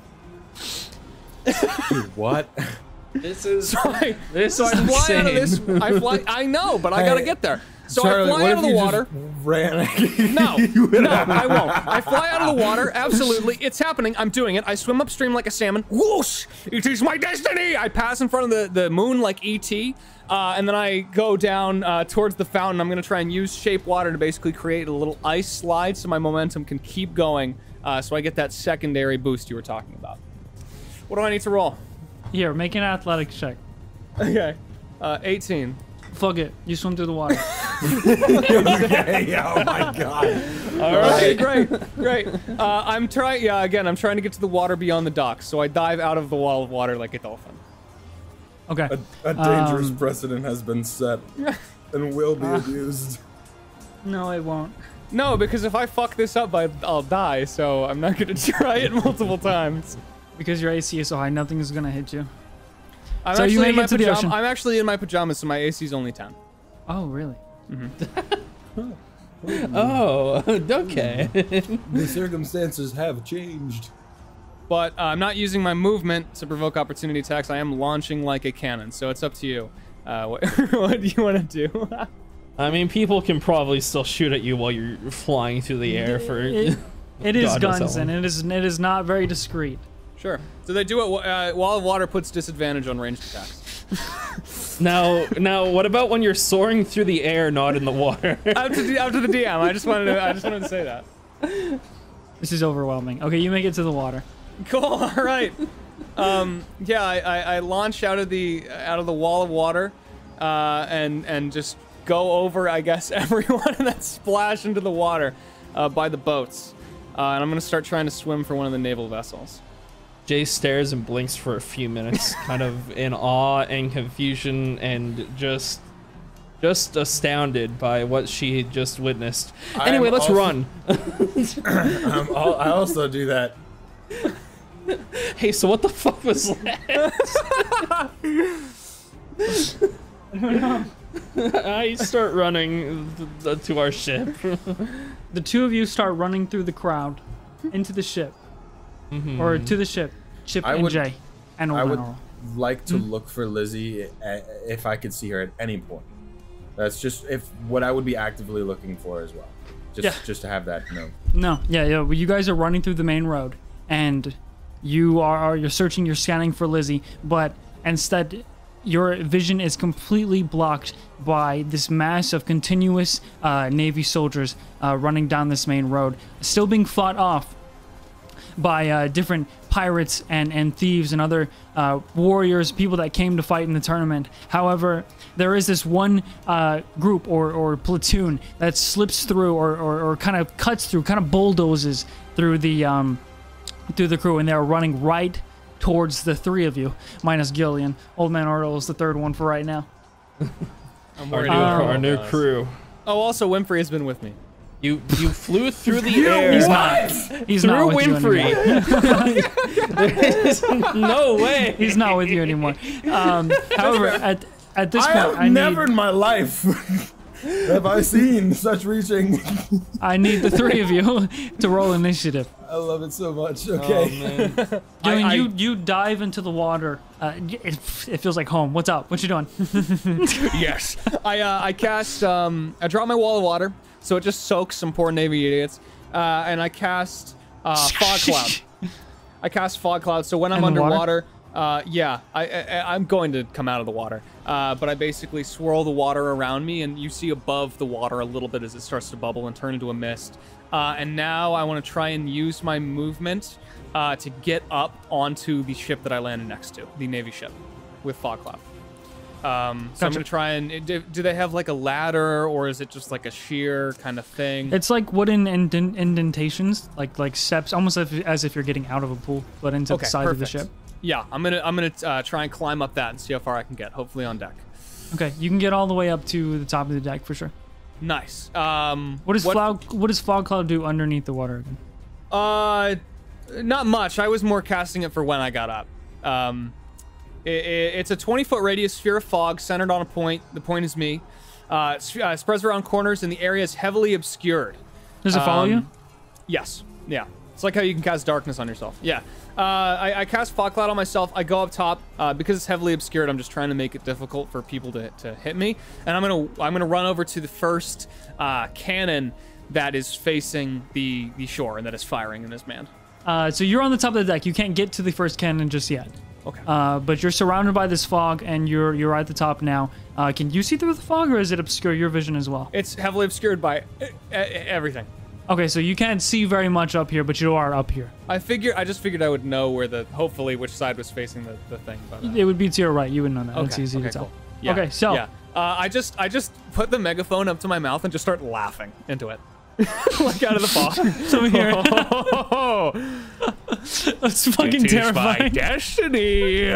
What? This is So I, this so I is fly out of insane. this. I fly. I know, but I gotta Hey, get there. So Charlie, I fly what out of if the you water. just ran? No, no, I won't. I fly out of the water. Absolutely, it's happening. I'm doing it. I swim upstream like a salmon. Whoosh! It is my destiny. I pass in front of the the moon like E T, uh, and then I go down uh, towards the fountain. I'm gonna try and use shape water to basically create a little ice slide so my momentum can keep going. Uh, so I get that secondary boost you were talking about. What do I need to roll? Here, make an athletics check. Okay, uh, eighteen. Fuck it, you swim through the water. Okay, oh my god. All Okay, right. great, great. Uh, I'm trying. Yeah, again, I'm trying to get to the water beyond the docks, so I dive out of the wall of water like a dolphin. Okay. A, a dangerous Um, precedent has been set and will be abused. No, it won't. No, because if I fuck this up, I, I'll die. So I'm not gonna try it multiple times. Because your A C is so high, nothing's gonna hit you. I'm So you actually make in my it to the pajama- ocean. I'm actually in my pajamas, so my A C is only ten. Oh, really? Oh, okay. The circumstances have changed. But uh, I'm not using my movement to provoke opportunity attacks. I am launching like a cannon, so it's up to you. Uh, what, what do you want to do? I mean, people can probably still shoot at you while you're flying through the air for. It, it is God knows guns, how and long. it is it is not very discreet. Sure. So they do it. Uh, Wall of Water puts disadvantage on ranged attacks. Now, now, what about when you're soaring through the air, not in the water? Up to the, up to the D M. I just wanted to. I just wanted to say that. This is overwhelming. Okay, you make it to the water. Cool. All right. Um, yeah, I, I, I launch out of the out of the wall of water, uh, and and just go over, I guess, everyone and then splash into the water uh, by the boats. Uh, and I'm gonna start trying to swim for one of the naval vessels. Jay stares and blinks for a few minutes, kind of in awe and confusion, and just, just astounded by what she had just witnessed. I Anyway, am let's also- run. I'm al- I also do that. Hey, so what the fuck was that? I start running th- th- to our ship. The two of you start running through the crowd into the ship, or to the ship. Chip I and would- Jay, and I would Olenor. like to look for Lizzie a- if I could see her at any point. That's just if what I would be actively looking for as well. Just Yeah. just to have that note. No, yeah, yeah. Well, you guys are running through the main road, and you are you're searching, you're scanning for Lizzie, but instead, your vision is completely blocked by this mass of continuous uh, Navy soldiers uh, running down this main road, still being fought off by uh, different pirates and, and thieves and other uh, warriors, people that came to fight in the tournament. However, there is this one uh, group or, or platoon that slips through or, or, or kind of cuts through, kind of bulldozes through the um, through the crew, and they're running right towards the three of you, minus Gillian. Old Man Ordo is the third one for right now. I'm Our worried new, about our all new those. crew. Oh, also Winfrey has been with me. You you flew through the air. He's not. He's Through not with you Winfrey. anymore. There is no way. He's not with you anymore. Um, however, at at this I point, have I never need in my life have I seen such reaching. I need the three of you to roll initiative. I love it so much. Oh, Okay. man. Gillian, I- you you dive into the water. Uh, it, it feels like home. What's up? What you doing? Yes. I uh, I cast um I drop my wall of water, so it just soaks some poor Navy idiots. Uh, and I cast uh, fog cloud. I cast fog cloud, so when I'm In the water? underwater, uh, yeah, I, I I'm going to come out of the water. Uh, but I basically swirl the water around me, and you see above the water a little bit as it starts to bubble and turn into a mist. Uh, and now I want to try and use my movement uh, to get up onto the ship that I landed next to, the Navy ship, with fog cloud. Um, so I'm Gotcha. gonna try and do, do they have like a ladder, or is it just like a sheer kind of thing? It's like wooden indent- indentations, like like steps, almost as if, as if you're getting out of a pool, but into Okay, the side of the perfect. ship. Yeah, I'm gonna I'm gonna uh, try and climb up that and see how far I can get. Hopefully on deck. Okay, you can get all the way up to the top of the deck for sure. Nice. Um, What does fog? What does fog cloud do underneath the water again? Uh, not much. I was more casting it for when I got up. Um, i i it's a twenty foot radius sphere of fog centered on a point. The point is me. Uh, it s- uh, spreads around corners, and the area is heavily obscured. Does it follow Um, you? Yes. Yeah. It's like how you can cast darkness on yourself. Yeah. Uh, I, I cast fog cloud on myself. I go up top uh, because it's heavily obscured. I'm just trying to make it difficult for people to, to hit me. And I'm gonna I'm gonna run over to the first uh, cannon that is facing the the shore and that is firing in this man. Uh, so you're on the top of the deck. You can't get to the first cannon just yet. Okay. Uh, but you're surrounded by this fog, and you're you're at the top now. Uh, can you see through the fog, or is it obscure your vision as well? It's heavily obscured by uh, uh, everything. Okay, so you can't see very much up here, but you are up here. I figured I just figured I would know where the hopefully which side was facing the, the thing. But, uh, It would be to your right. You would know that. okay, It's easy okay, to tell. cool. Yeah, Okay, so yeah. Uh, I just I just put the megaphone up to my mouth and just start laughing into it. Like out of the fog. So here. Oh, That's fucking it is my terrifying. destiny.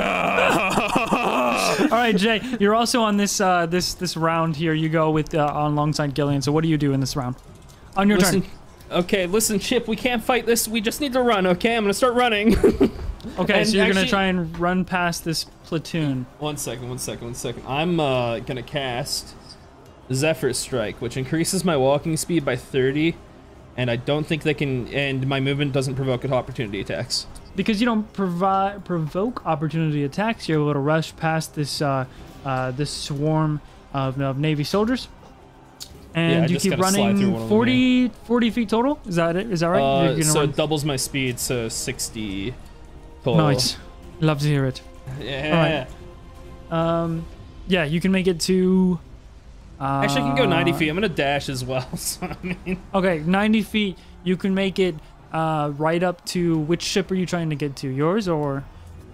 All right, Jay, you're also on this uh, this this round here. You go with uh, on alongside Gillian. So what do you do in this round? On your Listen, turn. okay, listen, Chip, we can't fight this. We just need to run, okay? I'm gonna start running. Okay, and so you're gonna actually- try and run past this platoon. One second, one second, one second. I'm uh, gonna cast Zephyr Strike, which increases my walking speed by thirty, and I don't think they can, and my movement doesn't provoke opportunity attacks. Because you don't provide provoke opportunity attacks, you're able to rush past this uh, uh, this swarm of, of Navy soldiers, and Yeah, I you just keep gotta slide through running one of them, forty, forty feet total. Is that it? Is that right? You're Uh, gonna so run- it doubles my speed, so sixty total. nice. Love to hear it. Yeah. Um, yeah, you can make it to. Uh, Actually, I can go ninety feet. I'm gonna dash as well. So I mean, Okay, ninety feet. You can make it uh, right up to which ship are you trying to get to? Yours or?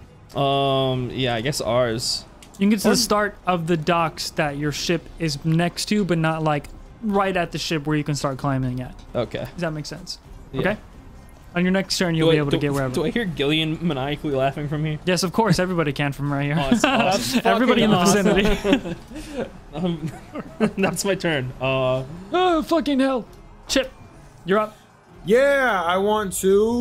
um, yeah, I guess ours. You can get to the start of the docks that your ship is next to, but not like right at the ship where you can start climbing at. Okay. Does that make sense? Yeah. Okay. On your next turn, you'll Do be I- able do, to get wherever. Do I hear Gillian maniacally laughing from here? Yes, of course. Everybody can from right here. Oh, that's awesome. Everybody in the Fucking vicinity. Um, that's my turn. Uh, Oh, fucking hell. Chip, you're up. Yeah, I want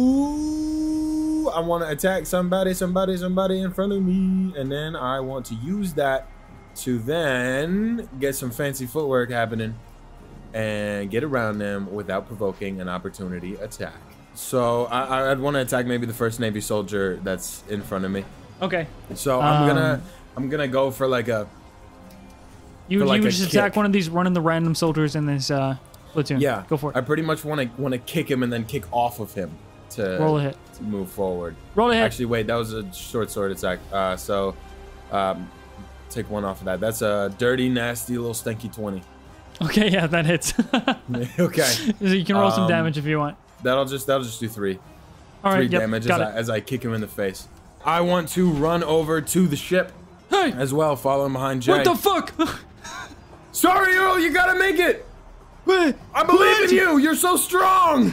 to. I want to attack somebody, somebody, somebody in front of me, and then I want to use that to then get some fancy footwork happening and get around them without provoking an opportunity attack. So I, I'd want to attack maybe the first Navy soldier that's in front of me. Okay. So I'm Um, gonna I'm gonna go for like a You, For like you a would just attack kick. one of these random random soldiers in this uh, platoon. yeah. Go for it. I pretty much want to want to kick him and then kick off of him to, Roll a hit. to move forward. Roll a hit. Actually, wait, that was a short sword attack. Uh, so, um, take one off of that. That's a dirty, nasty, little stinky twenty. Okay, yeah, that hits. Okay, So you can roll some Um, damage if you want. that'll just that'll just do three, All three right, yep, damage as got I, it. as I kick him in the face. I want to run over to the ship Hey, as well, following behind Jay. what the fuck? Sorry, Earl, you gotta make it. I believe in you. You're so strong.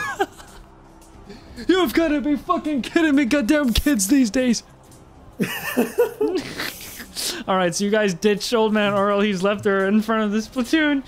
You've got to be fucking kidding me, goddamn kids these days. All right, so you guys ditched Old Man Earl. He's left her in front of this platoon.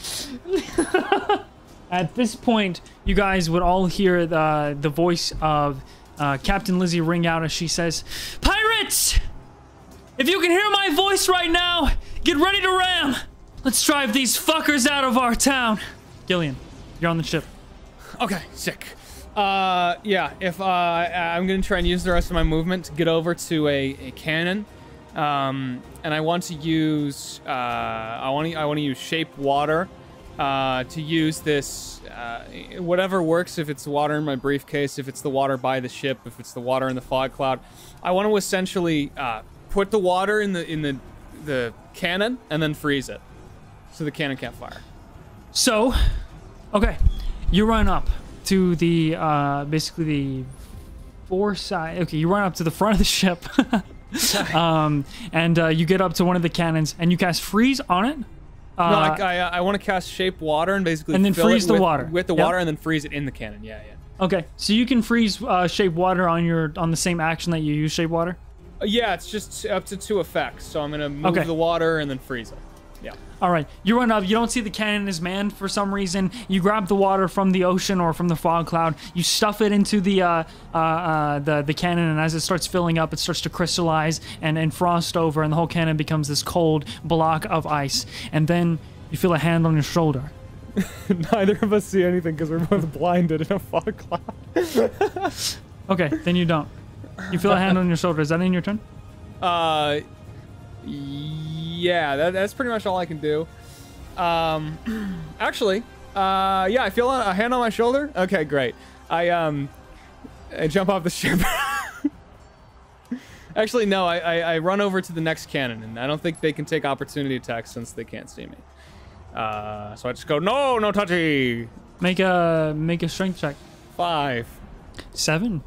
At this point, you guys would all hear the the voice of uh, Captain Lizzie ring out as she says, "Pirates! If you can hear my voice right now, get ready to ram. Let's drive these fuckers out of our town." Gillian, you're on the ship. Okay, sick. Uh, yeah, if uh, I- I'm gonna try and use the rest of my movement to get over to a, a cannon, um, and I want to use uh, I want to I want to use shape water uh, to use this uh, whatever works. If it's water in my briefcase, if it's the water by the ship, if it's the water in the fog cloud, I want to essentially uh, put the water in the in the the cannon and then freeze it, so the cannon can't fire. So, okay, you run up to the uh, basically the foreside. Okay, you run up to the front of the ship, um, and uh, you get up to one of the cannons, and you cast freeze on it. Uh, No, I, I, I want to cast shape water and basically And then fill freeze it the with, water. with the Yep. water and then freeze it in the cannon. Yeah, yeah. okay, so you can freeze uh, shape water on your on the same action that you use shape water. Uh, yeah, it's just up to two effects. So I'm gonna move Okay. the water and then freeze it. Yeah. All right, you run up. You don't see the cannon is manned for some reason. You grab the water from the ocean or from the fog cloud. You stuff it into the uh, uh, uh, the the cannon, and as it starts filling up, it starts to crystallize and, and frost over, and the whole cannon becomes this cold block of ice. And then you feel a hand on your shoulder. Neither of us see anything because we're both blinded in a fog cloud. Okay, then you don't. You feel a hand on your shoulder. Is that in your turn? Uh, yeah, that, that's pretty much all I can do. Um, actually, uh, yeah, I feel a, a hand on my shoulder. Okay, great. I um, I jump off the ship. Actually, no, I, I I run over to the next cannon, and I don't think they can take opportunity attacks since they can't see me. Uh, so I just go, no, no touchy. Make a make a strength check. Five. Seven.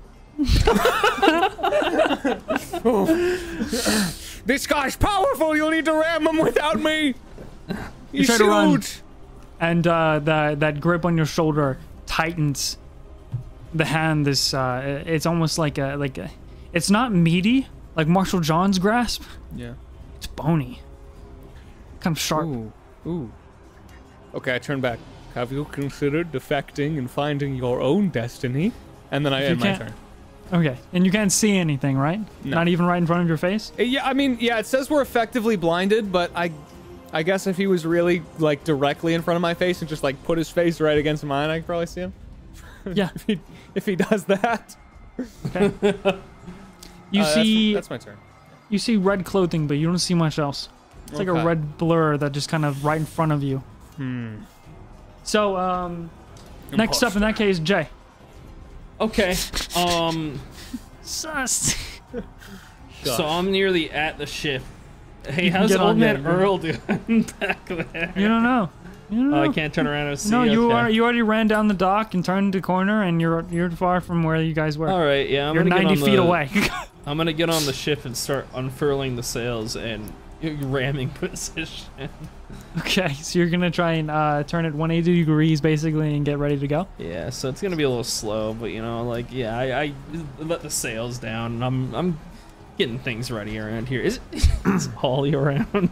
This guy's powerful. You'll need to ram him without me. You, You try to run, shoot. and uh, the, that grip on your shoulder tightens. The hand is, uh, it's almost like a, like a, it's not meaty, like Marshall John's grasp. Yeah. It's bony. Kind of sharp. Ooh. Ooh. Okay, I turn back. Have you considered defecting and finding your own destiny? And then I You end my can't- turn. Okay, and you can't see anything, right? No. Not even right in front of your face? Uh, Yeah, I mean, yeah, it says we're effectively blinded, but I, I guess if he was really like directly in front of my face and just like put his face right against mine, I could probably see him. Yeah. if, he, if he does that. Okay. You Uh, see, That's, that's my turn. you see red clothing, but you don't see much else. It's like a Okay. red blur that just kind of right in front of you. Hmm. So, um, next up in that case, Jay. Okay. Um. Sus. So I'm nearly at the ship. Hey, You can how's get old on man there, dude. Earl doing back there? You don't know. You don't know. Oh, I can't turn around and see. No, you okay. are. You already ran down the dock and turned the corner, and you're you're far from where you guys were. All right, yeah, I'm you're gonna ninety get on feet the, away. I'm gonna get on the ship and start unfurling the sails and ramming position. Okay, so you're gonna try and uh, turn it one hundred eighty degrees basically and get ready to go. Yeah, so it's gonna be a little slow, but you know, like, yeah, I, I let the sails down, and I'm I'm getting things ready around here. Is is Holly around?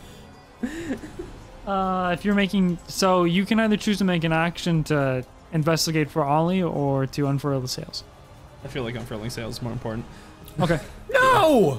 Uh, if you're making, so you can either choose to make an action to investigate for Ollie or to unfurl the sails. I feel like unfurling sails is more important. Okay. No.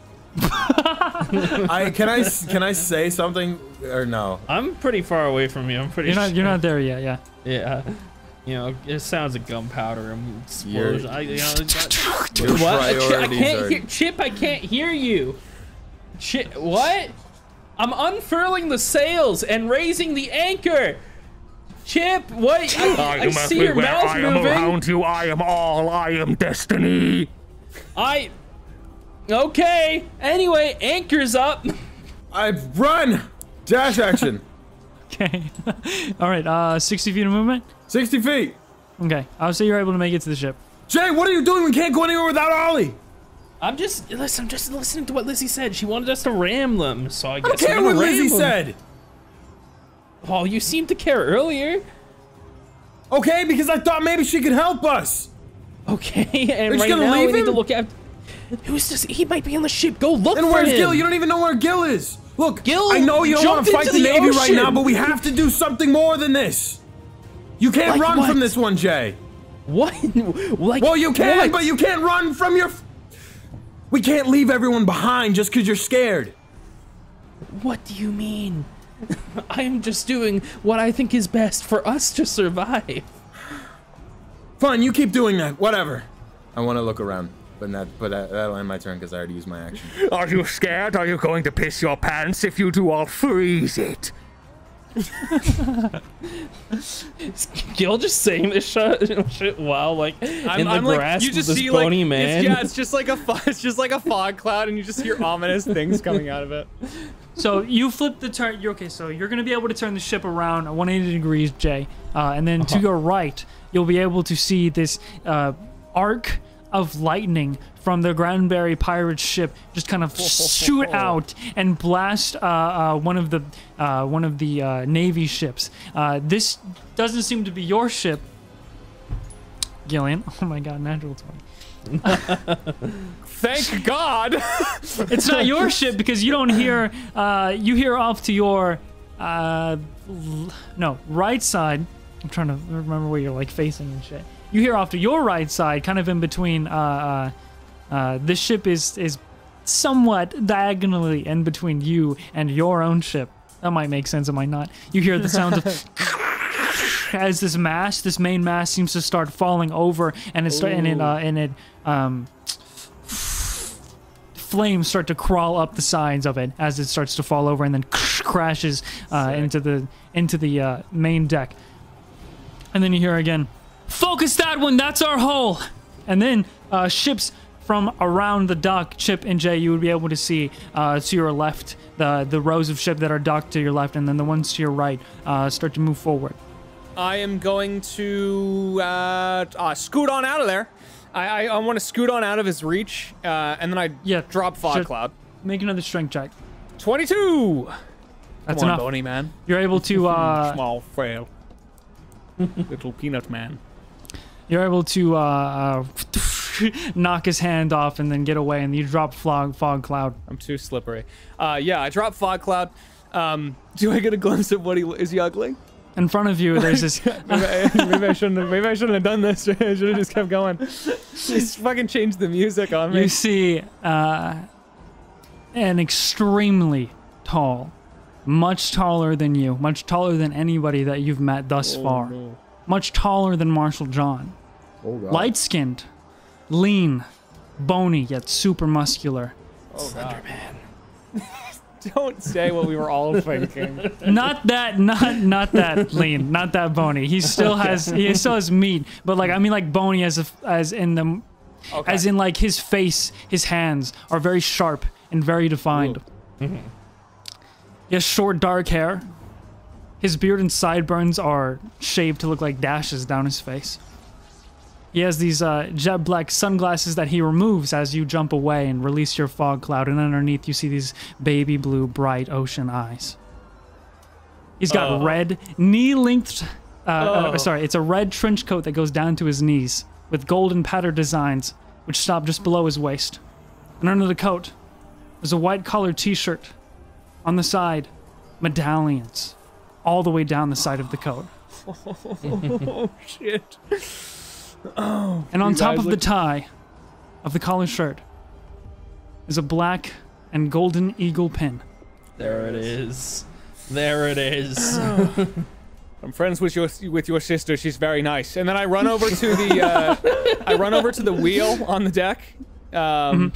I can I can I say something or no? I'm pretty far away from you. I'm pretty. You're not. sure. You're not there yet. Yeah. Yeah. You know, it sounds like gunpowder and explosion. I, you know, that- Your what? I can't, I priorities can't are- hear, Chip. I can't hear you. Chip, what? I'm unfurling the sails and raising the anchor. Chip, what? I, I see your mouth moving. you. I am all. I am destiny. I. Okay. Anyway, anchor's up. I run. Dash action. Okay. All right. Uh, sixty feet of movement. Sixty feet. Okay. I'll say you're able to make it to the ship. Jay, what are you doing? We can't go anywhere without Ollie. I'm just listen. I'm just listening to what Lizzie said. She wanted us to ram them, so I I guess don't care I'm what gonna Lizzie ram them. said. Oh, you seemed to care earlier. Okay, because I thought maybe she could help us. Okay, and Are you right gonna now leave we need to him? look at. Who's this? He might be on the ship. Go look And for where's him. Gil? You don't even know where Gil is. Look, Gil I know you don't want jumped to fight into the the Navy right ocean. now, but we have to do something more than this. You can't Like run what? from this one, Jay. What? Like Well, you can, what? but you can't run from your... F we can't leave everyone behind just because you're scared. What do you mean? I am just doing what I think is best for us to survive. Fine, you keep doing that. Whatever. I want to look around, but that, but that, that'll end my turn because I already used my action. Are you scared? Are you going to piss your pants? If you do, I'll freeze it. Gil just saying this shit, shit while like in the grasp you just of this see bony like, man. It's, yeah, it's just like a fo- it's just like a fog cloud, and you just hear ominous things coming out of it. So you flip the turn. You're okay. So you're gonna be able to turn the ship around one hundred eighty degrees, Jay, uh, and then to your right, you'll be able to see this uh, arc of lightning from the Granbury pirate ship just kind of shoot out and blast uh, uh, one of the uh, one of the uh, Navy ships. Uh, this doesn't seem to be your ship, Gillian. Oh my God, natural twenty. Thank God. It's not your ship because you don't hear. Uh, you hear off to your uh, l- no right side. I'm trying to remember where you're like facing and shit. You hear off to your right side, kind of in between. Uh, uh, uh, this ship is is somewhat diagonally in between you and your own ship. That might make sense. It might not. You hear the sound of as this mast, this main mast, seems to start falling over, and it start and it uh, and it um. flames start to crawl up the sides of it as it starts to fall over and then crashes uh, into the into the uh, main deck. And then you hear again, "Focus that one, that's our hull!" And then uh, ships from around the dock, Chip and Jay, you would be able to see uh, to your left, the the rows of ship that are docked to your left, and then the ones to your right uh, start to move forward. I am going to uh, uh, scoot on out of there. I I, I want to scoot on out of his reach, uh, and then I Yeah, drop fog sure. cloud. Make another strength check. twenty-two. That's Come on, enough. Boney man. You're able to uh, Small frail. Little peanut man. you're able to uh, uh, knock his hand off and then get away, and you drop fog fog cloud. I'm too slippery. Uh, yeah, I drop Fog Cloud. Um, do I get a glimpse of what he is? He ugly? In front of you, there's this. maybe, I, maybe I shouldn't. Have, maybe I shouldn't have done this. I should have just kept going. Just fucking changed the music on me. You see uh, an extremely tall, much taller than you, much taller than anybody that you've met thus Oh, far, no. much taller than Marshall John. Oh god. Light-skinned, lean, bony, yet super muscular. Oh god. Don't say what we were all thinking. Not that, not not that lean, not that bony. He still has, he still has meat, but like I mean, like bony as if, as in the, Okay. as in like his face, his hands are very sharp and very defined. He has short, dark hair. His beard and sideburns are shaved to look like dashes down his face. He has these uh, jet black sunglasses that he removes as you jump away and release your fog cloud, and underneath you see these baby blue, bright ocean eyes. He's got Oh. red knee-length. Uh, uh, Oh. sorry, it's a red trench coat that goes down to his knees with golden pattern designs, which stop just below his waist. And under the coat, there's a white collared T-shirt. On the side, medallions, all the way down the side of the coat. Oh shit. And on You top guys of the look- tie of the collar shirt is a black and golden eagle pin. There it is. There it is. I'm friends with your with your sister. She's very nice. And then I run over to the uh, I run over to the wheel on the deck. Um,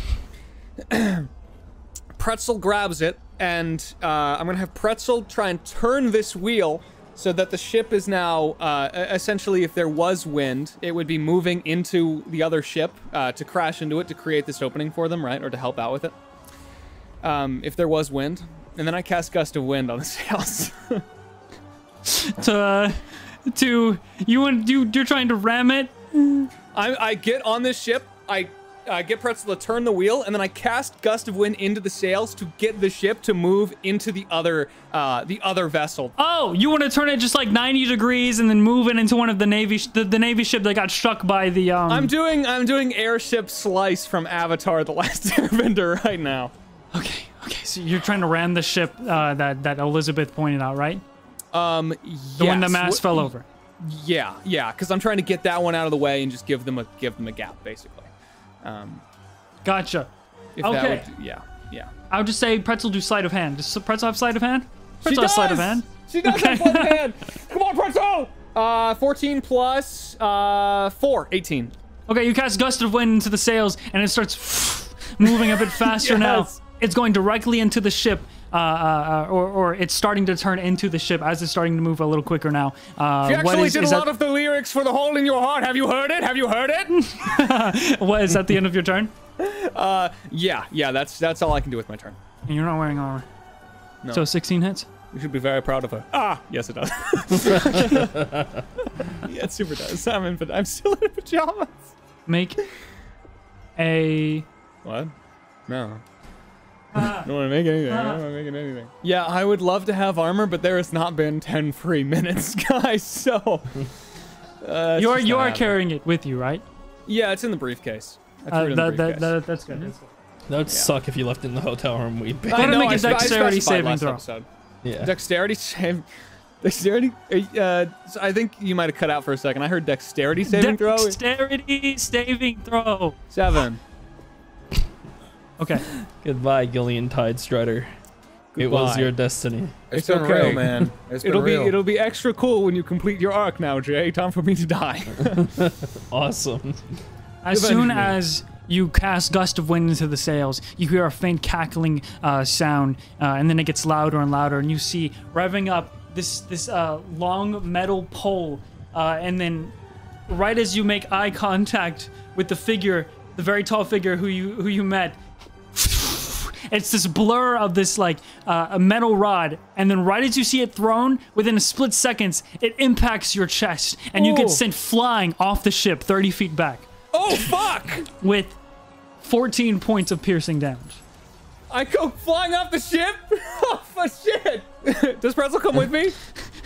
Pretzel grabs it, and uh, I'm gonna have Pretzel try and turn this wheel so that the ship is now uh, e- essentially, if there was wind, it would be moving into the other ship uh, to crash into it to create this opening for them, right, or to help out with it. Um, if there was wind, and then I cast Gust of Wind on the sails. To, uh, to you want you you're trying to ram it. I, I get on this ship, I uh, get Pretzel to turn the wheel, and then I cast Gust of Wind into the sails to get the ship to move into the other uh, the other vessel. Oh, you want to turn it just like ninety degrees and then move it into one of the navy sh- the, the navy ship that got struck by the um. I'm doing I'm doing airship slice from Avatar: The Last Airbender right now. Okay, okay. So you're trying to ram the ship uh, that that Elizabeth pointed out, right? Um, The one the yes. mast Wh- fell over. Yeah, yeah, because I'm trying to get that one out of the way and just give them a give them a gap, basically. Um, Gotcha. if Okay. That would, yeah, yeah. I would just say Pretzel do sleight of hand. Does Pretzel have sleight of hand? She Pretzel has does! sleight of hand. She does Okay. have sleight of hand. Come on, Pretzel! Uh, fourteen plus uh four, eighteen. Okay, you cast Gust of Wind into the sails, and it starts moving a bit faster now. Yes. It's going directly into the ship, uh, uh, or, or it's starting to turn into the ship as it's starting to move a little quicker now. Uh, She what actually is, did is a that, lot of the lyrics for The Hole in Your Heart. Have you heard it? Have you heard it? what, is that the end of your turn? Yeah, yeah, that's that's all I can do with my turn. And you're not wearing armor. No. So sixteen hits? You should be very proud of her. Ah, yes, it does. Yeah, it super does. I'm in, I'm still in pajamas. Make a... What? No. I don't want to make anything. I don't want to make anything. Yeah, I would love to have armor, but there has not been ten free minutes, guys. So uh, it's You are just you not are happening. carrying it with you, right? Yeah, it's in the briefcase. I threw Uh, it in that, the that, briefcase. that, that's good. That's good. That would suck if you left it in the hotel room. We'd be. Go ahead and know, make a I spe- I dexterity specified saving last throw. episode. Yeah. Dexterity save. Dexterity. Uh, so I think you might have cut out for a second. I heard dexterity saving throw. Dexterity saving throw. Seven. Okay. Goodbye, Gillian Tidestrider. It was Goodbye. your destiny. It's It's been okay. real, man. It's been It'll be real. it'll be extra cool when you complete your arc now, Jay. Time for me to die. Awesome. As Avenge soon me. as you cast Gust of Wind into the sails, you hear a faint cackling uh, sound, uh, and then it gets louder and louder, and you see revving up this this uh, long metal pole, uh, and then right as you make eye contact with the figure, the very tall figure who you who you met, it's this blur of this like uh, a metal rod, and then right as you see it thrown, within a split seconds, it impacts your chest, and you Oh. get sent flying off the ship thirty feet back Oh fuck! with fourteen points of piercing damage. I go flying off the ship. Oh, for shit. Does Pretzel come with me?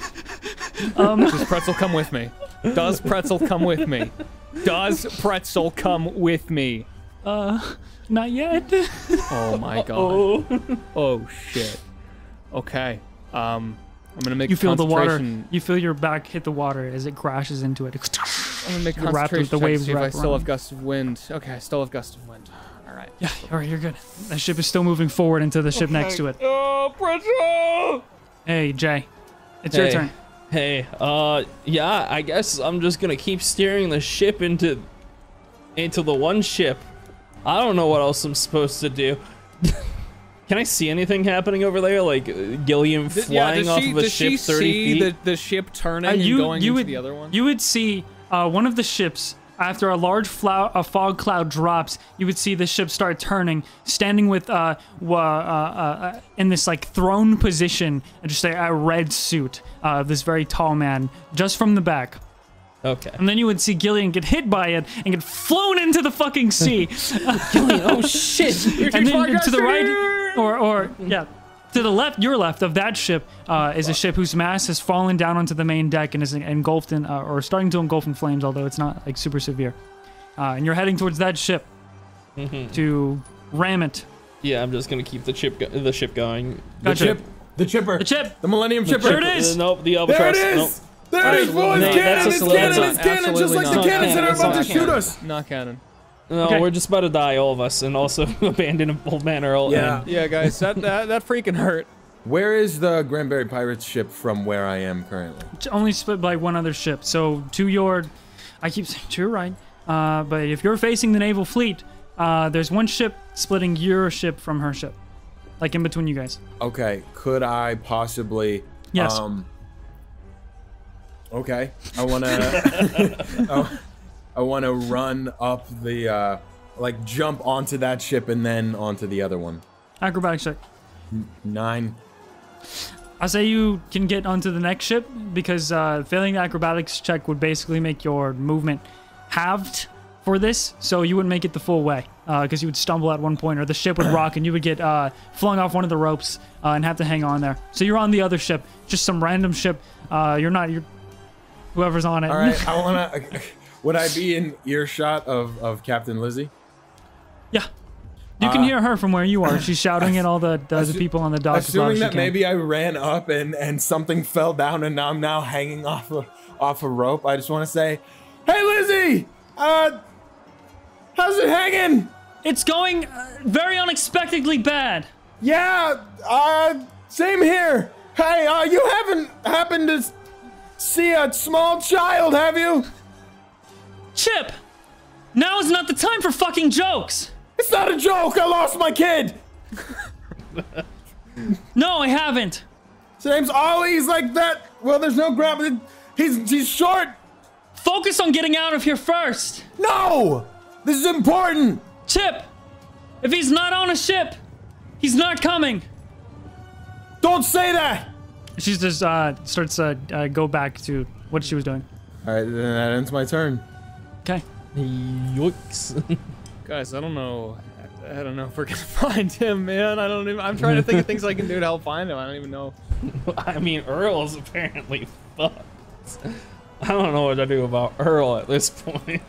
Um, Does Pretzel come with me? Does Pretzel come with me? Does Pretzel come with me? uh, not yet. Oh my god. Oh shit. Okay. Um, I'm gonna make You feel the water. concentration- You feel your back hit the water as it crashes into it. I'm gonna make You're wrapped concentration with the check to waves see if I wrapped still around. have gust of wind. Okay, I still have gust of wind. All right. Yeah, all right, you're good. That ship is still moving forward into the ship next to it. Oh, Pretzel! Hey, Jay, it's your Hey. turn. Hey, uh, yeah, I guess I'm just gonna keep steering the ship into, into the one ship. I don't know what else I'm supposed to do. Can I see anything happening over there? Like uh, Gilliam Th- flying does off she, of a does ship she thirty see feet? The, the ship turning Uh, you, and going you into would, the other one? You would see uh, one of the ships, after a large flow- a fog cloud drops, you would see the ship start turning, standing with, uh, w- uh, uh, uh, in this, like, throne position, just a, a red suit, uh, this very tall man, just from the back. Okay. And then you would see Gillian get hit by it and get flown into the fucking sea. Gillian, oh shit! And then to the right, or, or, yeah. To the left, your left of that ship uh, is a ship whose mast has fallen down onto the main deck and is engulfed in, uh, or starting to engulf in flames, although it's not like super severe. Uh, and you're heading towards that ship to ram it. Yeah, I'm just gonna keep the chip, go the ship going. The Gotcha. chip. The chipper. The chip. The Millennium Chipper. There it is. Uh, nope, the There albatross. it is. Nope. There it is, boys. No, It's that's cannon. a It's slow cannon. one. It's cannon. Just Absolutely like the not. cannons that are It's about to not shoot canon. us. Not canon. No, Okay. we're just about to die, all of us, and also abandon Old Man Earl. Yeah. and- Yeah, guys, that, that that freaking hurt. Where is the Granbury Pirates ship from where I am currently? It's only split by one other ship. So to your, I keep saying to your right, uh, but if you're facing the naval fleet, uh, there's one ship splitting your ship from her ship, like in between you guys. Okay, could I possibly? Yes. Um, okay, I wanna. I, I wanna run up the, uh, like jump onto that ship and then onto the other one. Acrobatics check. Nine. I say you can get onto the next ship because uh, failing the acrobatics check would basically make your movement halved for this, so you wouldn't make it the full way because uh, you would stumble at one point, or the ship would rock and you would get uh, flung off one of the ropes uh, and have to hang on there. So you're on the other ship, just some random ship. Uh, you're not. You're whoever's on it. All right, I wanna. Would I be in earshot of of Captain Lizzie? Yeah. You can Uh, hear her from where you are. She's shouting at all the, the, the assu- people on the dock. as loud Assuming as she that can. maybe I ran up and and something fell down and I'm now hanging off a off a rope, I just want to say, "Hey Lizzie, uh, how's it hanging?" It's going uh, very unexpectedly bad. Yeah, uh, same here. Hey, uh, you haven't happened to s- see a small child, have you? Chip, now is not the time for fucking jokes. It's not a joke. I lost my kid. No, I haven't. His name's Ollie. He's like that. Well, there's no gravity. He's he's short. Focus on getting out of here first. No, this is important. Chip, if he's not on a ship, he's not coming. Don't say that. She just uh, starts to uh, uh, go back to what she was doing. All right, then that ends my turn. Okay. Yikes. Guys, I don't know. I don't know if we're gonna find him, man. I don't even. I'm trying to think of things I can do to help find him. I don't even know. I mean, Earl is apparently fucked. I don't know what to do about Earl at this point.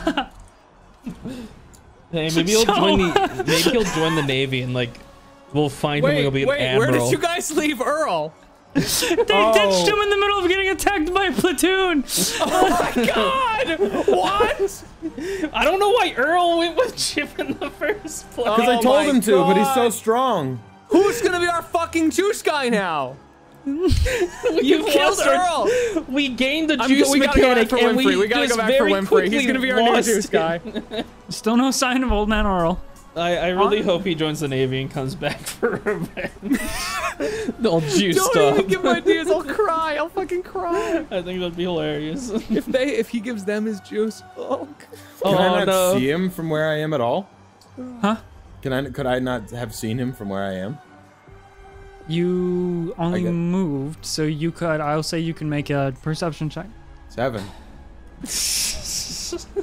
Hey, maybe he'll So- join the maybe he'll join the Navy and like we'll find him and Wait, he'll be wait. an Where admiral. did you guys leave Earl? They ditched him in the middle of getting attacked by a platoon. Oh my God! What? I don't know why Earl went with Chip in the first place. Because I Oh told my him to, but he's so God. strong. Who's gonna be our fucking juice guy now? you killed lost our- Earl. We gained the I'm- juice we gotta go back mechanic, for and we Winfrey. We gotta just go back for very Winfrey. He's quickly gonna be our new lost juice it. guy. Still no sign of old man Earl. I, I really hope he joins the Navy and comes back for revenge. All juiced Don't up. even give him ideas. I'll cry. I'll fucking cry. I think that'd be hilarious. If they, if he gives them his juice. Oh. Can I Oh, not no. see him from where I am at all? Huh? Can I? Could I not have seen him from where I am? You only get- moved, so you could. I'll say you can make a perception check. Seven.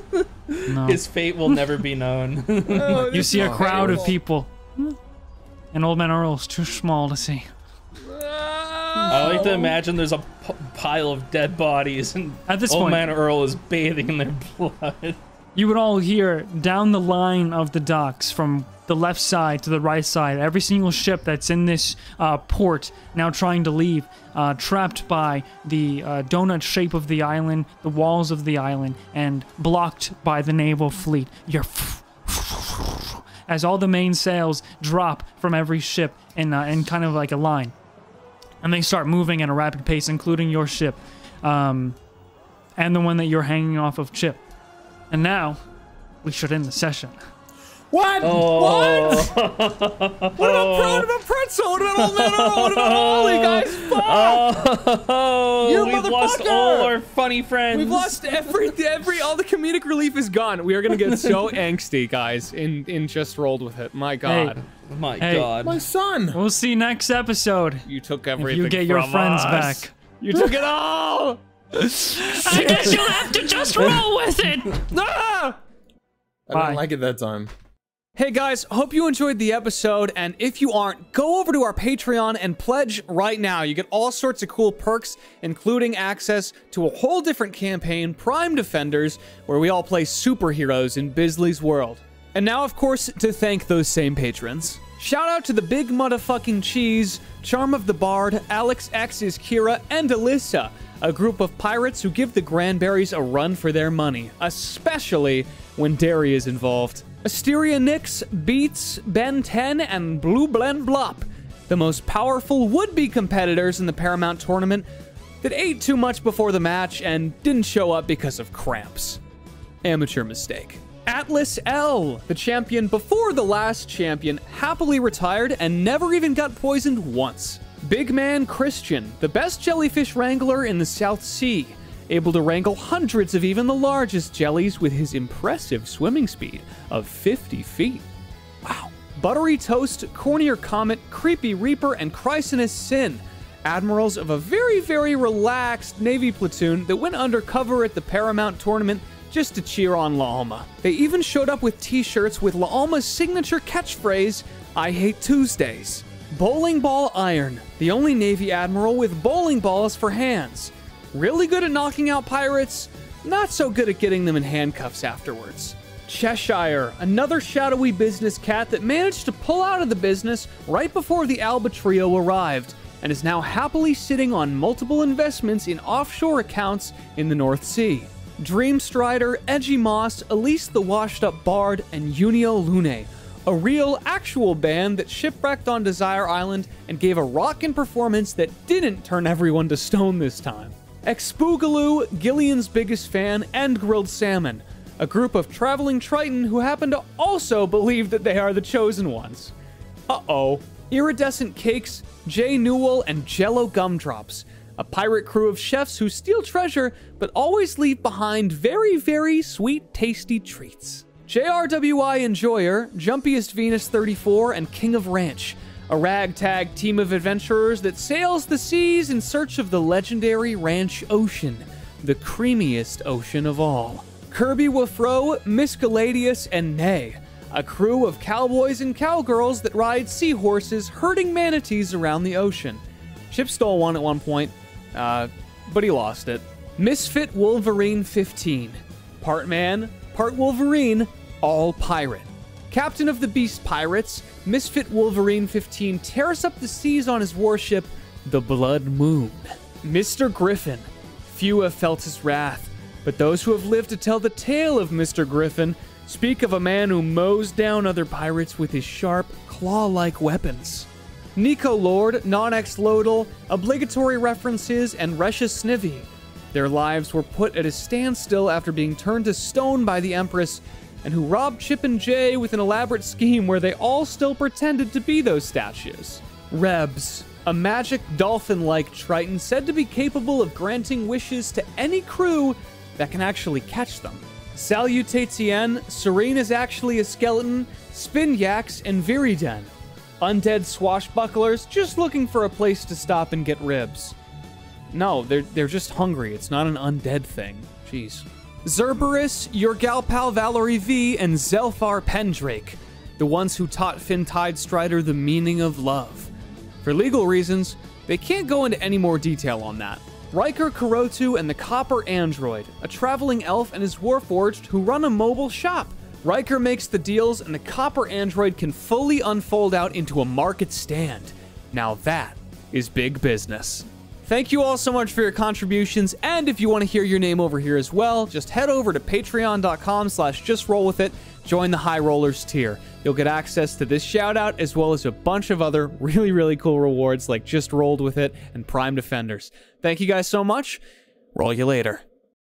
No. His fate will never be known. Oh, You this see a is crowd of horrible. people, and Old Man Earl's too small to see. I like to imagine there's a p pile of dead bodies, and At this Old point- Man Earl is bathing in their blood. You would all hear down the line of the docks from the left side to the right side, every single ship that's in this uh, port now trying to leave, uh, trapped by the uh, donut shape of the island, the walls of the island, and blocked by the naval fleet. You're as all the mainsails drop from every ship in, uh, in kind of like a line. And they start moving at a rapid pace, including your ship, um, and the one that you're hanging off of, Chip. And now, we should end the session. What? Oh. What? What about, what about Pretzel? What about Old Man Earl? What about Ollie, guys? Fuck! Oh, You we've lost motherfucker! all our funny friends. We've lost every, every, all the comedic relief is gone. We are gonna get so angsty, guys, in, in Just Rolled With It. My God. Oh my Hey. God. My son. We'll see you next episode. You took If everything you get your from friends us. back. You took it all! I guess you'll have to just roll with it. Ah! I Bye. don't like it that time. Hey guys, hope you enjoyed the episode, and if you aren't, go over to our Patreon and pledge right now. You get all sorts of cool perks, including access to a whole different campaign, Prime Defenders, where we all play superheroes in Bisley's world. And now, of course, to thank those same patrons. Shout out to the Big Motherfucking Cheese, Charm of the Bard, Alex X's Kira, and Alyssa, a group of pirates who give the Granberries a run for their money, especially when dairy is involved. Asteria Nix, Beats, Ben ten, and Blue Blend Blop, the most powerful would-be competitors in the Paramount tournament that ate too much before the match and didn't show up because of cramps. Amateur mistake. Atlas L, the champion before the last champion, happily retired and never even got poisoned once. Big Man Christian, the best jellyfish wrangler in the South Sea, able to wrangle hundreds of even the largest jellies with his impressive swimming speed of fifty feet. Wow. Buttery Toast, Cornier Comet, Creepy Reaper, and Chrysinus Sin, admirals of a very, very relaxed Navy platoon that went undercover at the Paramount tournament just to cheer on La Alma. They even showed up with t-shirts with La Alma's signature catchphrase, I hate Tuesdays. Bowling Ball Iron, the only Navy admiral with bowling balls for hands. Really good at knocking out pirates, not so good at getting them in handcuffs afterwards. Cheshire, another shadowy business cat that managed to pull out of the business right before the Alba Trio arrived, and is now happily sitting on multiple investments in offshore accounts in the North Sea. Dreamstrider, Edgy Moss, Elise the Washed Up Bard, and Unio Lune, a real, actual band that shipwrecked on Desire Island and gave a rockin' performance that didn't turn everyone to stone this time. Expoogaloo, Gillian's biggest fan, and Grilled Salmon, a group of traveling Triton who happen to also believe that they are the chosen ones. Uh-oh. Iridescent Cakes, Jay Newell, and Jello Gumdrops, a pirate crew of chefs who steal treasure but always leave behind very, very sweet, tasty treats. J R W I Enjoyer, Jumpiest Venus thirty-four, and King of Ranch, a ragtag team of adventurers that sails the seas in search of the legendary Ranch Ocean, the creamiest ocean of all. Kirby Wafro, Miscaladius, and Nay, a crew of cowboys and cowgirls that ride seahorses herding manatees around the ocean. Chip stole one at one point, uh, but he lost it. Misfit Wolverine fifteen, part man, part Wolverine, all pirate. Captain of the Beast Pirates, Misfit Wolverine fifteen tears up the seas on his warship, the Blood Moon. Mister Griffin. Few have felt his wrath, but those who have lived to tell the tale of Mister Griffin speak of a man who mows down other pirates with his sharp, claw-like weapons. Nico Lord, Non-Ex Lodal, obligatory references, and Resha Snivy. Their lives were put at a standstill after being turned to stone by the Empress, and who robbed Chip and Jay with an elaborate scheme where they all still pretended to be those statues. Rebs, a magic dolphin-like Triton said to be capable of granting wishes to any crew that can actually catch them. Salutatien, Serene is actually a skeleton, Spinyax, and Viriden. Undead swashbucklers just looking for a place to stop and get ribs. No, they're, they're just hungry. It's not an undead thing. Jeez. Zerberus, your gal pal Valerie V, and Zelfar Pendrake. the ones who taught Finn Tidestrider the meaning of love. For legal reasons, they can't go into any more detail on that. Riker Kurotu and the Copper Android, a traveling elf and his Warforged who run a mobile shop. Riker makes the deals and the Copper Android can fully unfold out into a market stand. Now that is big business. Thank you all so much for your contributions, and if you want to hear your name over here as well, just head over to patreon.com slash justrolwithit, join the High Rollers tier. You'll get access to this shout out as well as a bunch of other really, really cool rewards like Just Rolled With It and Prime Defenders. Thank you guys so much. Roll you later.